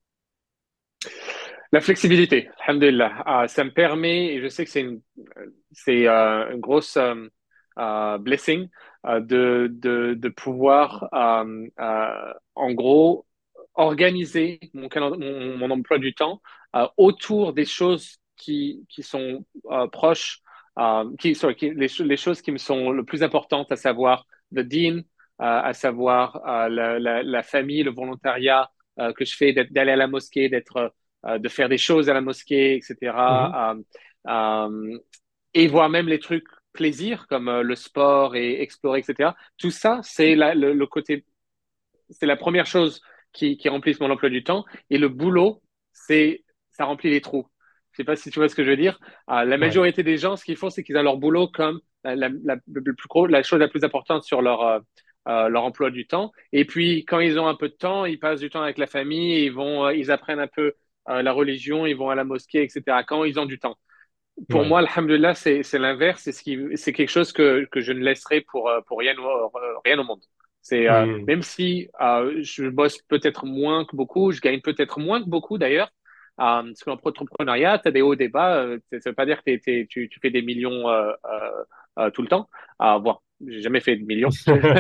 La flexibilité, alhamdulillah. Ça me permet, et je sais que c'est une grosse blessing de pouvoir, en gros, organiser mon emploi du temps autour des choses qui sont proches, les choses qui me sont le plus importantes, à savoir le deen, à savoir la famille, le volontariat que je fais, d'aller à la mosquée, de faire des choses à la mosquée, Mhm. etc. Et voire même les trucs plaisir comme le sport et explorer, etc. Tout ça, le côté, c'est la première chose qui remplit mon emploi du temps. Et le boulot, ça remplit les trous. Je sais pas si tu vois ce que je veux dire. La Ouais. majorité des gens, ce qu'ils font, c'est qu'ils ont leur boulot comme la chose la plus importante sur leur emploi du temps. Et puis, quand ils ont un peu de temps, ils passent du temps avec la famille, ils apprennent un peu la religion, ils vont à la mosquée, etc. Quand ils ont du temps. Pour Ouais. moi, alhamdulillah, c'est l'inverse. C'est quelque chose que je ne laisserai pour rien au monde. Mhm. Même si je bosse peut-être moins que beaucoup, je gagne peut-être moins que beaucoup d'ailleurs. Parce qu'en entrepreneuriat, tu as des hauts, des bas. Ça veut pas dire que tu fais des millions tout le temps. Bon, j'ai jamais fait de millions.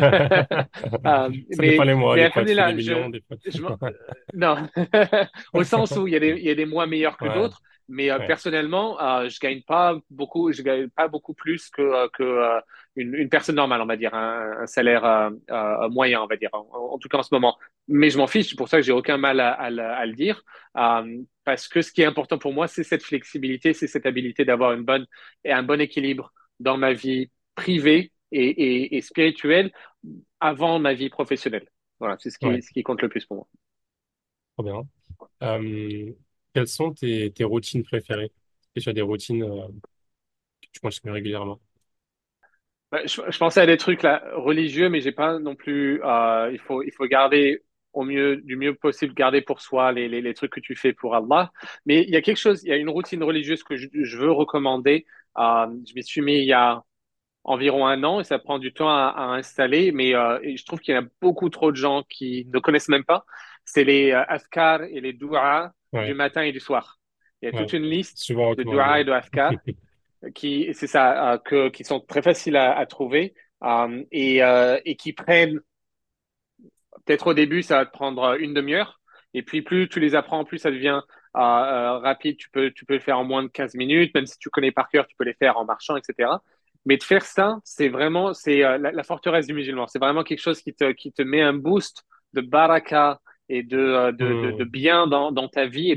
Ça dépend Mais, les mois. mais Des fois, tu fais des alhamdulillah, millions, des fois. je m'en- non, au sens où il y a des mois meilleurs que Ouais. d'autres. Mais Ouais. personnellement, je gagne pas beaucoup plus que une personne normale, on va dire, un salaire moyen, on va dire, en tout cas en ce moment. Mais je m'en fiche, c'est pour ça que j'ai aucun mal à le dire, parce que ce qui est important pour moi, c'est cette flexibilité, c'est cette habilité d'avoir un bon équilibre dans ma vie privée et spirituelle avant ma vie professionnelle. Voilà, c'est Ouais. ce qui compte le plus pour moi. Trop bien. Quelles sont tes routines préférées? Est-ce que tu as des routines que tu continues régulièrement? Je pensais à des trucs là, religieux, mais j'ai pas non plus. Il faut garder du mieux possible, garder pour soi les trucs que tu fais pour Allah. Mais il y a une routine religieuse que je veux recommander. Je m'y suis mis il y a environ un an et ça prend du temps à installer, mais et je trouve qu'il y a beaucoup trop de gens qui ne connaissent même pas. C'est les askar et les douas du Ouais. matin et du soir. Il y a toute Ouais. une liste Souvent de douas recommandé. et de askar c'est ça, qui sont très faciles à trouver et qui prennent, peut-être au début, ça va te prendre une demi-heure. Et puis, plus tu les apprends, plus ça devient rapide. Tu peux le faire en moins de 15 minutes. Même si tu connais par cœur, tu peux les faire en marchant, etc. Mais de faire ça, c'est la forteresse du musulman. C'est vraiment quelque chose qui te met un boost de baraka et de Hmm. bien dans ta vie et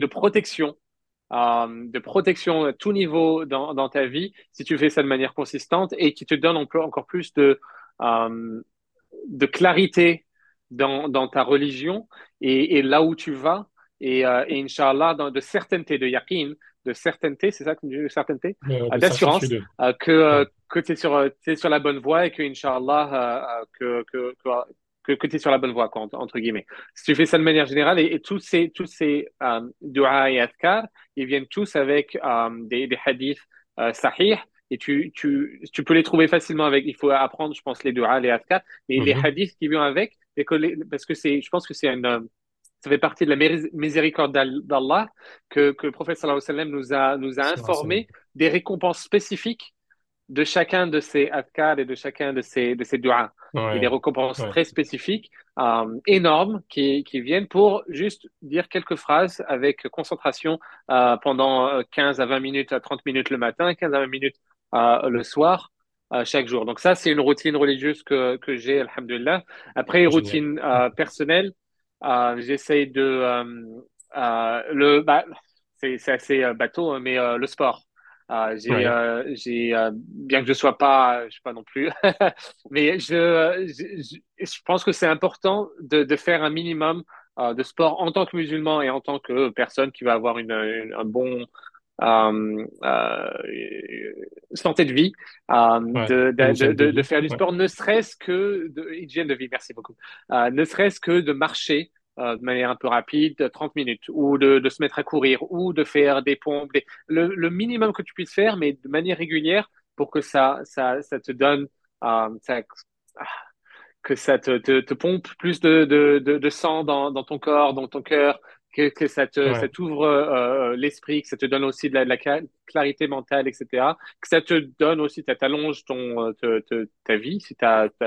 de protection à tout niveau dans ta vie, si tu fais ça de manière consistante et qui te donne encore plus de clarité dans ta religion et là où tu vas. Et Inch'Allah, de certaineté, de yaqeen, de certaineté, c'est ça, de certaineté, De d'assurance certitude. que t'es sur la bonne voie et que Inch'Allah, que tu es sur la bonne voie, quoi, entre guillemets. Si tu fais ça de manière générale, et tous ces du'a et adhkar, ils viennent tous avec des hadiths sahih, et tu peux les trouver facilement avec, il faut apprendre, je pense, les du'a, les adhkar, et les Mhm. hadiths qui viennent avec, parce que je pense que ça fait partie de la miséricorde d'Allah que le prophète sallallahu alayhi wa sallam nous a informé des récompenses spécifiques de chacun de ces adhkar et de chacun de ces du'as. Il y a des Ouais. récompenses Ouais. très spécifiques, énormes, qui viennent pour juste dire quelques phrases avec concentration pendant 15 à 20 minutes, à 30 minutes le matin, 15 à 20 minutes le soir. chaque jour. Donc ça, c'est une routine religieuse que j'ai, alhamdulillah. Après, une Génial. routine personnelle, j'essaye de le bah, c'est assez bateau, hein, mais le sport. Ouais, Bien que je sois pas, je sais pas non plus, mais je pense que c'est important de faire un minimum de sport en tant que musulman et en tant que personne qui va avoir un bon santé de vie, ouais. Une hygiène de de vie. faire du Ouais, sport, ne serait-ce que de hygiène de vie, merci beaucoup, ne serait-ce que de marcher de manière un peu rapide, 30 minutes, ou de se mettre à courir, ou de faire des pompes, le minimum que tu puisses faire, mais de manière régulière pour que ça te donne, ça, que ça te pompe plus de sang dans ton corps, dans ton cœur, que ça ouais, t'ouvre l'esprit, que ça te donne aussi de la clarité mentale, etc. Que ça te donne aussi, ça t'allonge ta vie, si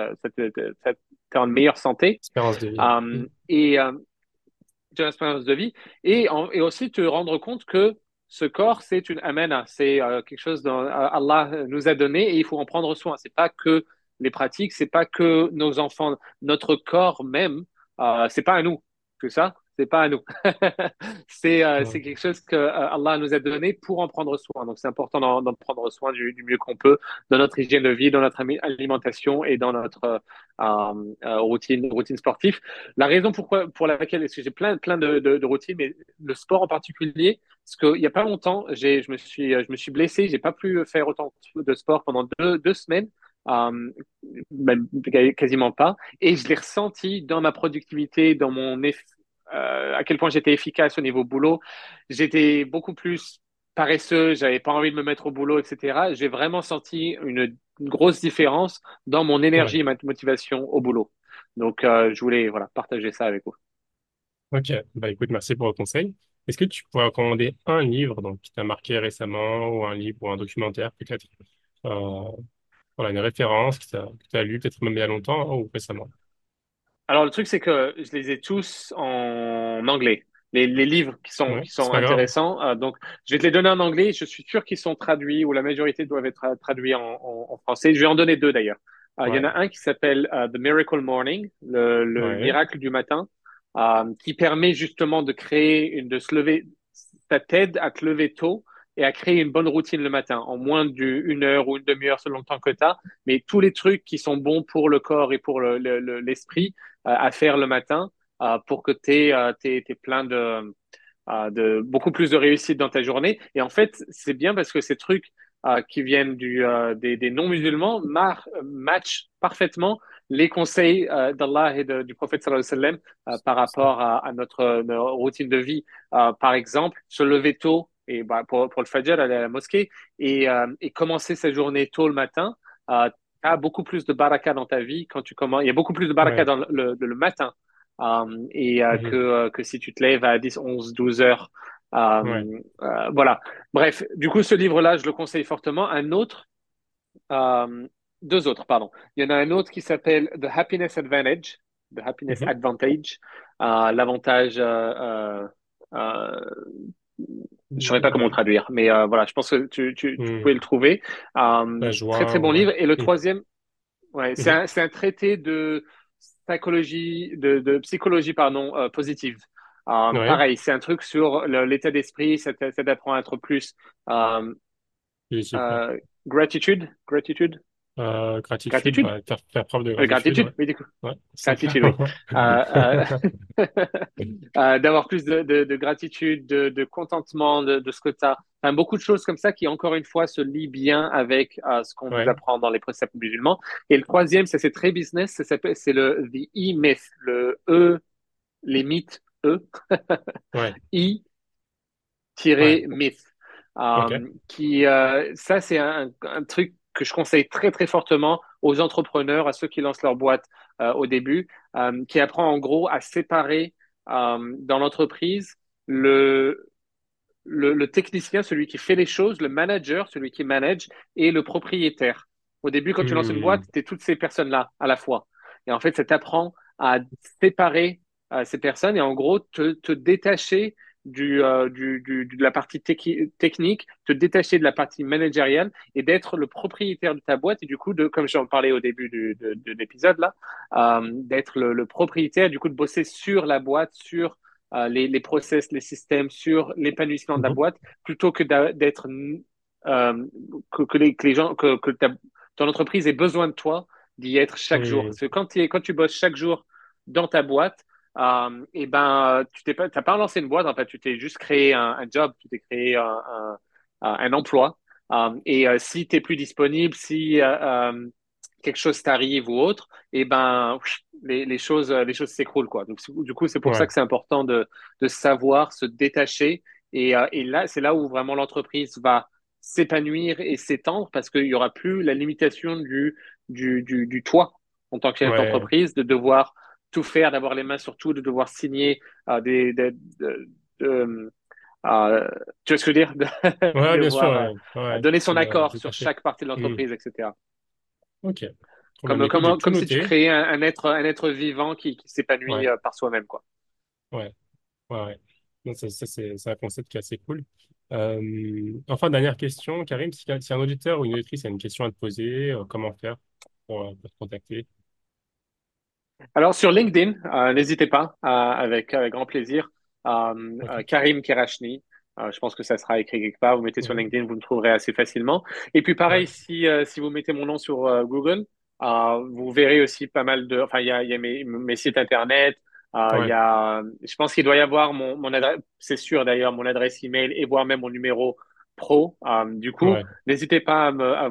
t'es en meilleure santé. espérance de vie. Euh, et Tu as une expérience de vie et aussi te rendre compte que ce corps, c'est une amana, c'est quelque chose dont Allah nous a donné et il faut en prendre soin. C'est pas que les pratiques, c'est pas que nos enfants, notre corps même, c'est pas à nous, tout ça, c'est pas à nous. Ouais. C'est quelque chose que Allah nous a donné pour en prendre soin. Donc c'est important d'en prendre soin du mieux qu'on peut dans notre hygiène de vie, dans notre alimentation et dans notre routine sportive. La raison pour laquelle, parce que j'ai plein de routines, mais le sport en particulier, parce qu'il n'y a pas longtemps, je me suis blessé, j'ai pas pu faire autant de sport pendant deux semaines, euh, même quasiment pas, et je l'ai ressenti dans ma productivité, à quel point j'étais efficace au niveau boulot. J'étais beaucoup plus paresseux, j'avais pas envie de me mettre au boulot, etc. J'ai vraiment senti une grosse différence dans mon énergie Ouais. et ma motivation au boulot. Donc, je voulais voilà, partager ça avec vous. Ok. Bah écoute, merci pour le conseil. Est-ce que tu pourrais recommander un livre donc, qui t'a marqué récemment ou un livre ou un documentaire peut-être voilà, une référence que t'as lu peut-être même il y a longtemps hein, ou récemment. Alors, le truc, c'est que je les ai tous en anglais. Les livres Ouais, qui c'est sont pas grave. intéressants. Donc, je vais te les donner en anglais. Je suis sûr qu'ils sont traduits ou la majorité doivent être traduits en français. Je vais en donner deux d'ailleurs. Il y en Ouais, a un qui s'appelle The Miracle Morning, le ouais. miracle du matin, qui permet justement de de se lever. Ça t'aide à te lever tôt et à créer une bonne routine le matin, en moins d'une heure ou une demi-heure selon le temps que tu as. Mais tous les trucs qui sont bons pour le corps et pour l'esprit à faire le matin pour que tu aies plein de beaucoup plus de réussite dans ta journée. Et en fait, c'est bien parce que ces trucs qui viennent des non-musulmans matchent parfaitement les conseils d'Allah et du prophète sallallahu alayhi wa sallam par rapport notre routine de vie. Par exemple, se lever tôt et bah, pour le Fajr, aller à la mosquée et commencer sa journée tôt le matin. Tu as beaucoup plus de baraka dans ta vie quand tu commences. Il y a beaucoup plus de baraka Ouais. dans le matin Mhm. que si tu te lèves à 10, 11, 12 heures. Ouais. Voilà. Bref, du coup, ce livre-là, je le conseille fortement. Euh, Deux autres, pardon. Il y en a un autre qui s'appelle The Happiness Mhm. Advantage, l'avantage. Euh, je ne saurais pas comment le Ouais. traduire, mais voilà, je pense que tu Mhm. pouvais le trouver. La Très joie, très bon ouais. livre. Et le Mhm. troisième, ouais, Mhm. c'est un traité de de psychologie, pardon, positive. Ouais. Pareil, c'est un truc sur l'état d'esprit, ça t'apprend à être plus euh, Positif, ouais. euh, Gratitude, gratitude, bah, faire preuve de gratitude, gratitude, ouais. oui, du coup, Ouais, c'est clair. gratitude, oui. D'avoir plus de gratitude, de contentement de ce que tu as. Enfin, beaucoup de choses comme ça qui, encore une fois, se lient bien avec ce qu'on nous Ouais. apprend dans les préceptes musulmans. Et le troisième, ça c'est très business, c'est le The E-Myth, le E, les mythes, E, Ouais. Ouais. I-myth. Ok. Ça, c'est un truc que je conseille très, très fortement aux entrepreneurs, à ceux qui lancent leur boîte au début, qui apprend en gros à séparer dans l'entreprise le, le technicien, celui qui fait les choses, le manager, celui qui manage, et le propriétaire. Au début, quand tu lances une boîte, Hmm. tu es toutes ces personnes-là à la fois. Et en fait, ça t'apprend à séparer ces personnes et en gros te détacher de la partie technique, te détacher de la partie managériale et d'être le propriétaire de ta boîte et du coup, comme j'en parlais au début de l'épisode là, d'être le propriétaire, du coup, de bosser sur la boîte, sur les process, les systèmes, sur l'épanouissement de la Mhm. boîte, plutôt que d'être que les gens, ton entreprise ait besoin de toi d'y être chaque jour. Oui, Parce que quand tu bosses chaque jour dans ta boîte, et ben, t'as pas lancé une boîte, en fait, tu t'es juste créé un job, tu t'es créé un emploi. Si t'es plus disponible, si quelque chose t'arrive ou autre, et ben, les choses s'écroulent, quoi. Donc, du coup, c'est pour ça ouais, que c'est important de savoir se détacher. Et là, c'est là où vraiment l'entreprise va s'épanouir et s'étendre parce qu'il y aura plus la limitation du toit en tant que chef ouais, d'entreprise, de devoir tout faire, d'avoir les mains sur tout, de devoir signer de- euh, tu vois ce que je veux dire, de ouais, bien sûr, devoir ouais, ouais, donner son accord sur détaché. chaque partie de Hmm. l'entreprise, etc. Ok, trop bien. Mais écoute, j'ai tout Comme si tu noté. créais un être vivant qui s'épanouit Ouais, par soi-même, quoi. ouais, ouais, ouais. Non, c'est un concept qui est assez cool. Enfin, dernière question, Karim, si un auditeur ou une auditrice a une question à te poser, comment faire pour te contacter? Alors, sur LinkedIn, n'hésitez pas, avec grand plaisir. Ok. Karim Kerachni, je pense que ça sera écrit quelque part. Vous mettez sur Mhm. LinkedIn, vous me trouverez assez facilement. Et puis, pareil, Ouais, si vous mettez mon nom sur Google, vous verrez aussi pas mal de. Enfin, il y a mes sites internet. ouais, Je pense qu'il doit y avoir mon adresse, c'est sûr d'ailleurs, mon adresse email et voire même mon numéro pro. Du coup, ouais, n'hésitez pas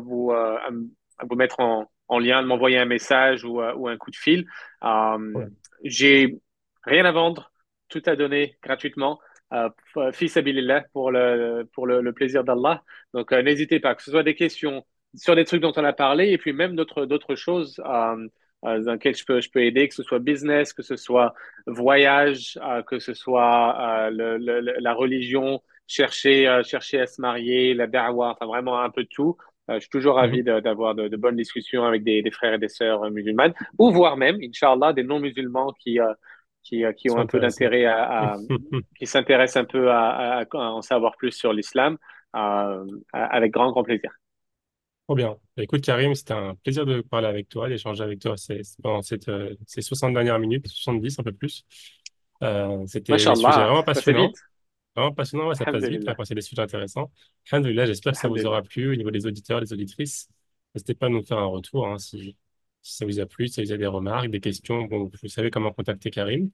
à vous mettre en lien, de m'envoyer un message ou un coup de fil. ouais. Euh, j'ai rien à vendre, tout à donner gratuitement. Fi sabilillah pour le plaisir d'Allah. Donc n'hésitez pas, que ce soit des questions sur des trucs dont on a parlé et puis même d'autres choses dans lesquelles je peux aider, que ce soit business, que ce soit voyage, que ce soit la religion, chercher à se marier, la da'wah, enfin vraiment un peu de tout. Je suis toujours ravi Mhm. d'avoir de bonnes discussions avec des frères et des sœurs musulmanes ou voire même, Inch'Allah, des non-musulmans qui ont Sont un peu intéressés. d'intérêt qui s'intéressent un peu à en savoir plus sur l'islam, avec grand plaisir. Trop bien. Bah, écoute, Karim, c'était un plaisir de parler avec toi, d'échanger avec toi pendant ces 60 dernières minutes, 70 un peu plus. C'était des sujets Mashallah, vraiment ça passe vite. passionnants. Vraiment passionnants, ouais, ça passe vite hein, Alhamdulillah. quand c'est des sujets intéressants. Alhamdoulilah, j'espère que ça vous aura Alhamdulillah. plu au niveau des auditeurs, des auditrices. N'hésitez pas à nous faire un retour hein, si ça vous a plu, si vous avez des remarques, des questions. Bon, vous savez comment contacter Karim.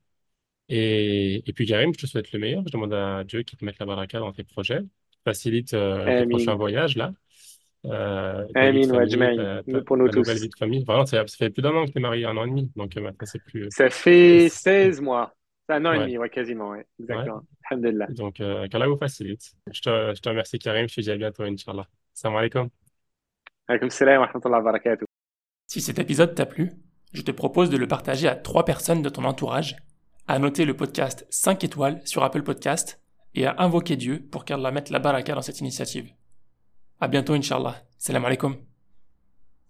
Et puis, Karim, je te souhaite le meilleur. Je demande à Dieu qu'il te mette la baraka dans tes projets, facilite tes prochains Amin. voyages là. Ta vie de Amin wa famille, ajma'in. Pour nous ta nouvelle tous. vie de famille. Vraiment, ça fait plus d'un an que tu es marié, un an et demi. Donc maintenant, c'est plus. Ça fait c'est- 16 mois. C'est un an et Ouais, demi, ouais, quasiment, ouais. ouais. Exactement. Alhamdulillah. Donc, qu'Allah vous facilite. Je te remercie, Karim. Je te dis à bientôt, Inch'Allah. Salam alaikum. Alaikum salam wa rahmatullahi wa barakatuh. Si cet épisode t'a plu, je te propose de le partager à 3 personnes de ton entourage, à noter le podcast 5 étoiles sur Apple Podcast et à invoquer Dieu pour qu'Allah mette la baraka dans cette initiative. À bientôt, Inch'Allah. Salam alaikum.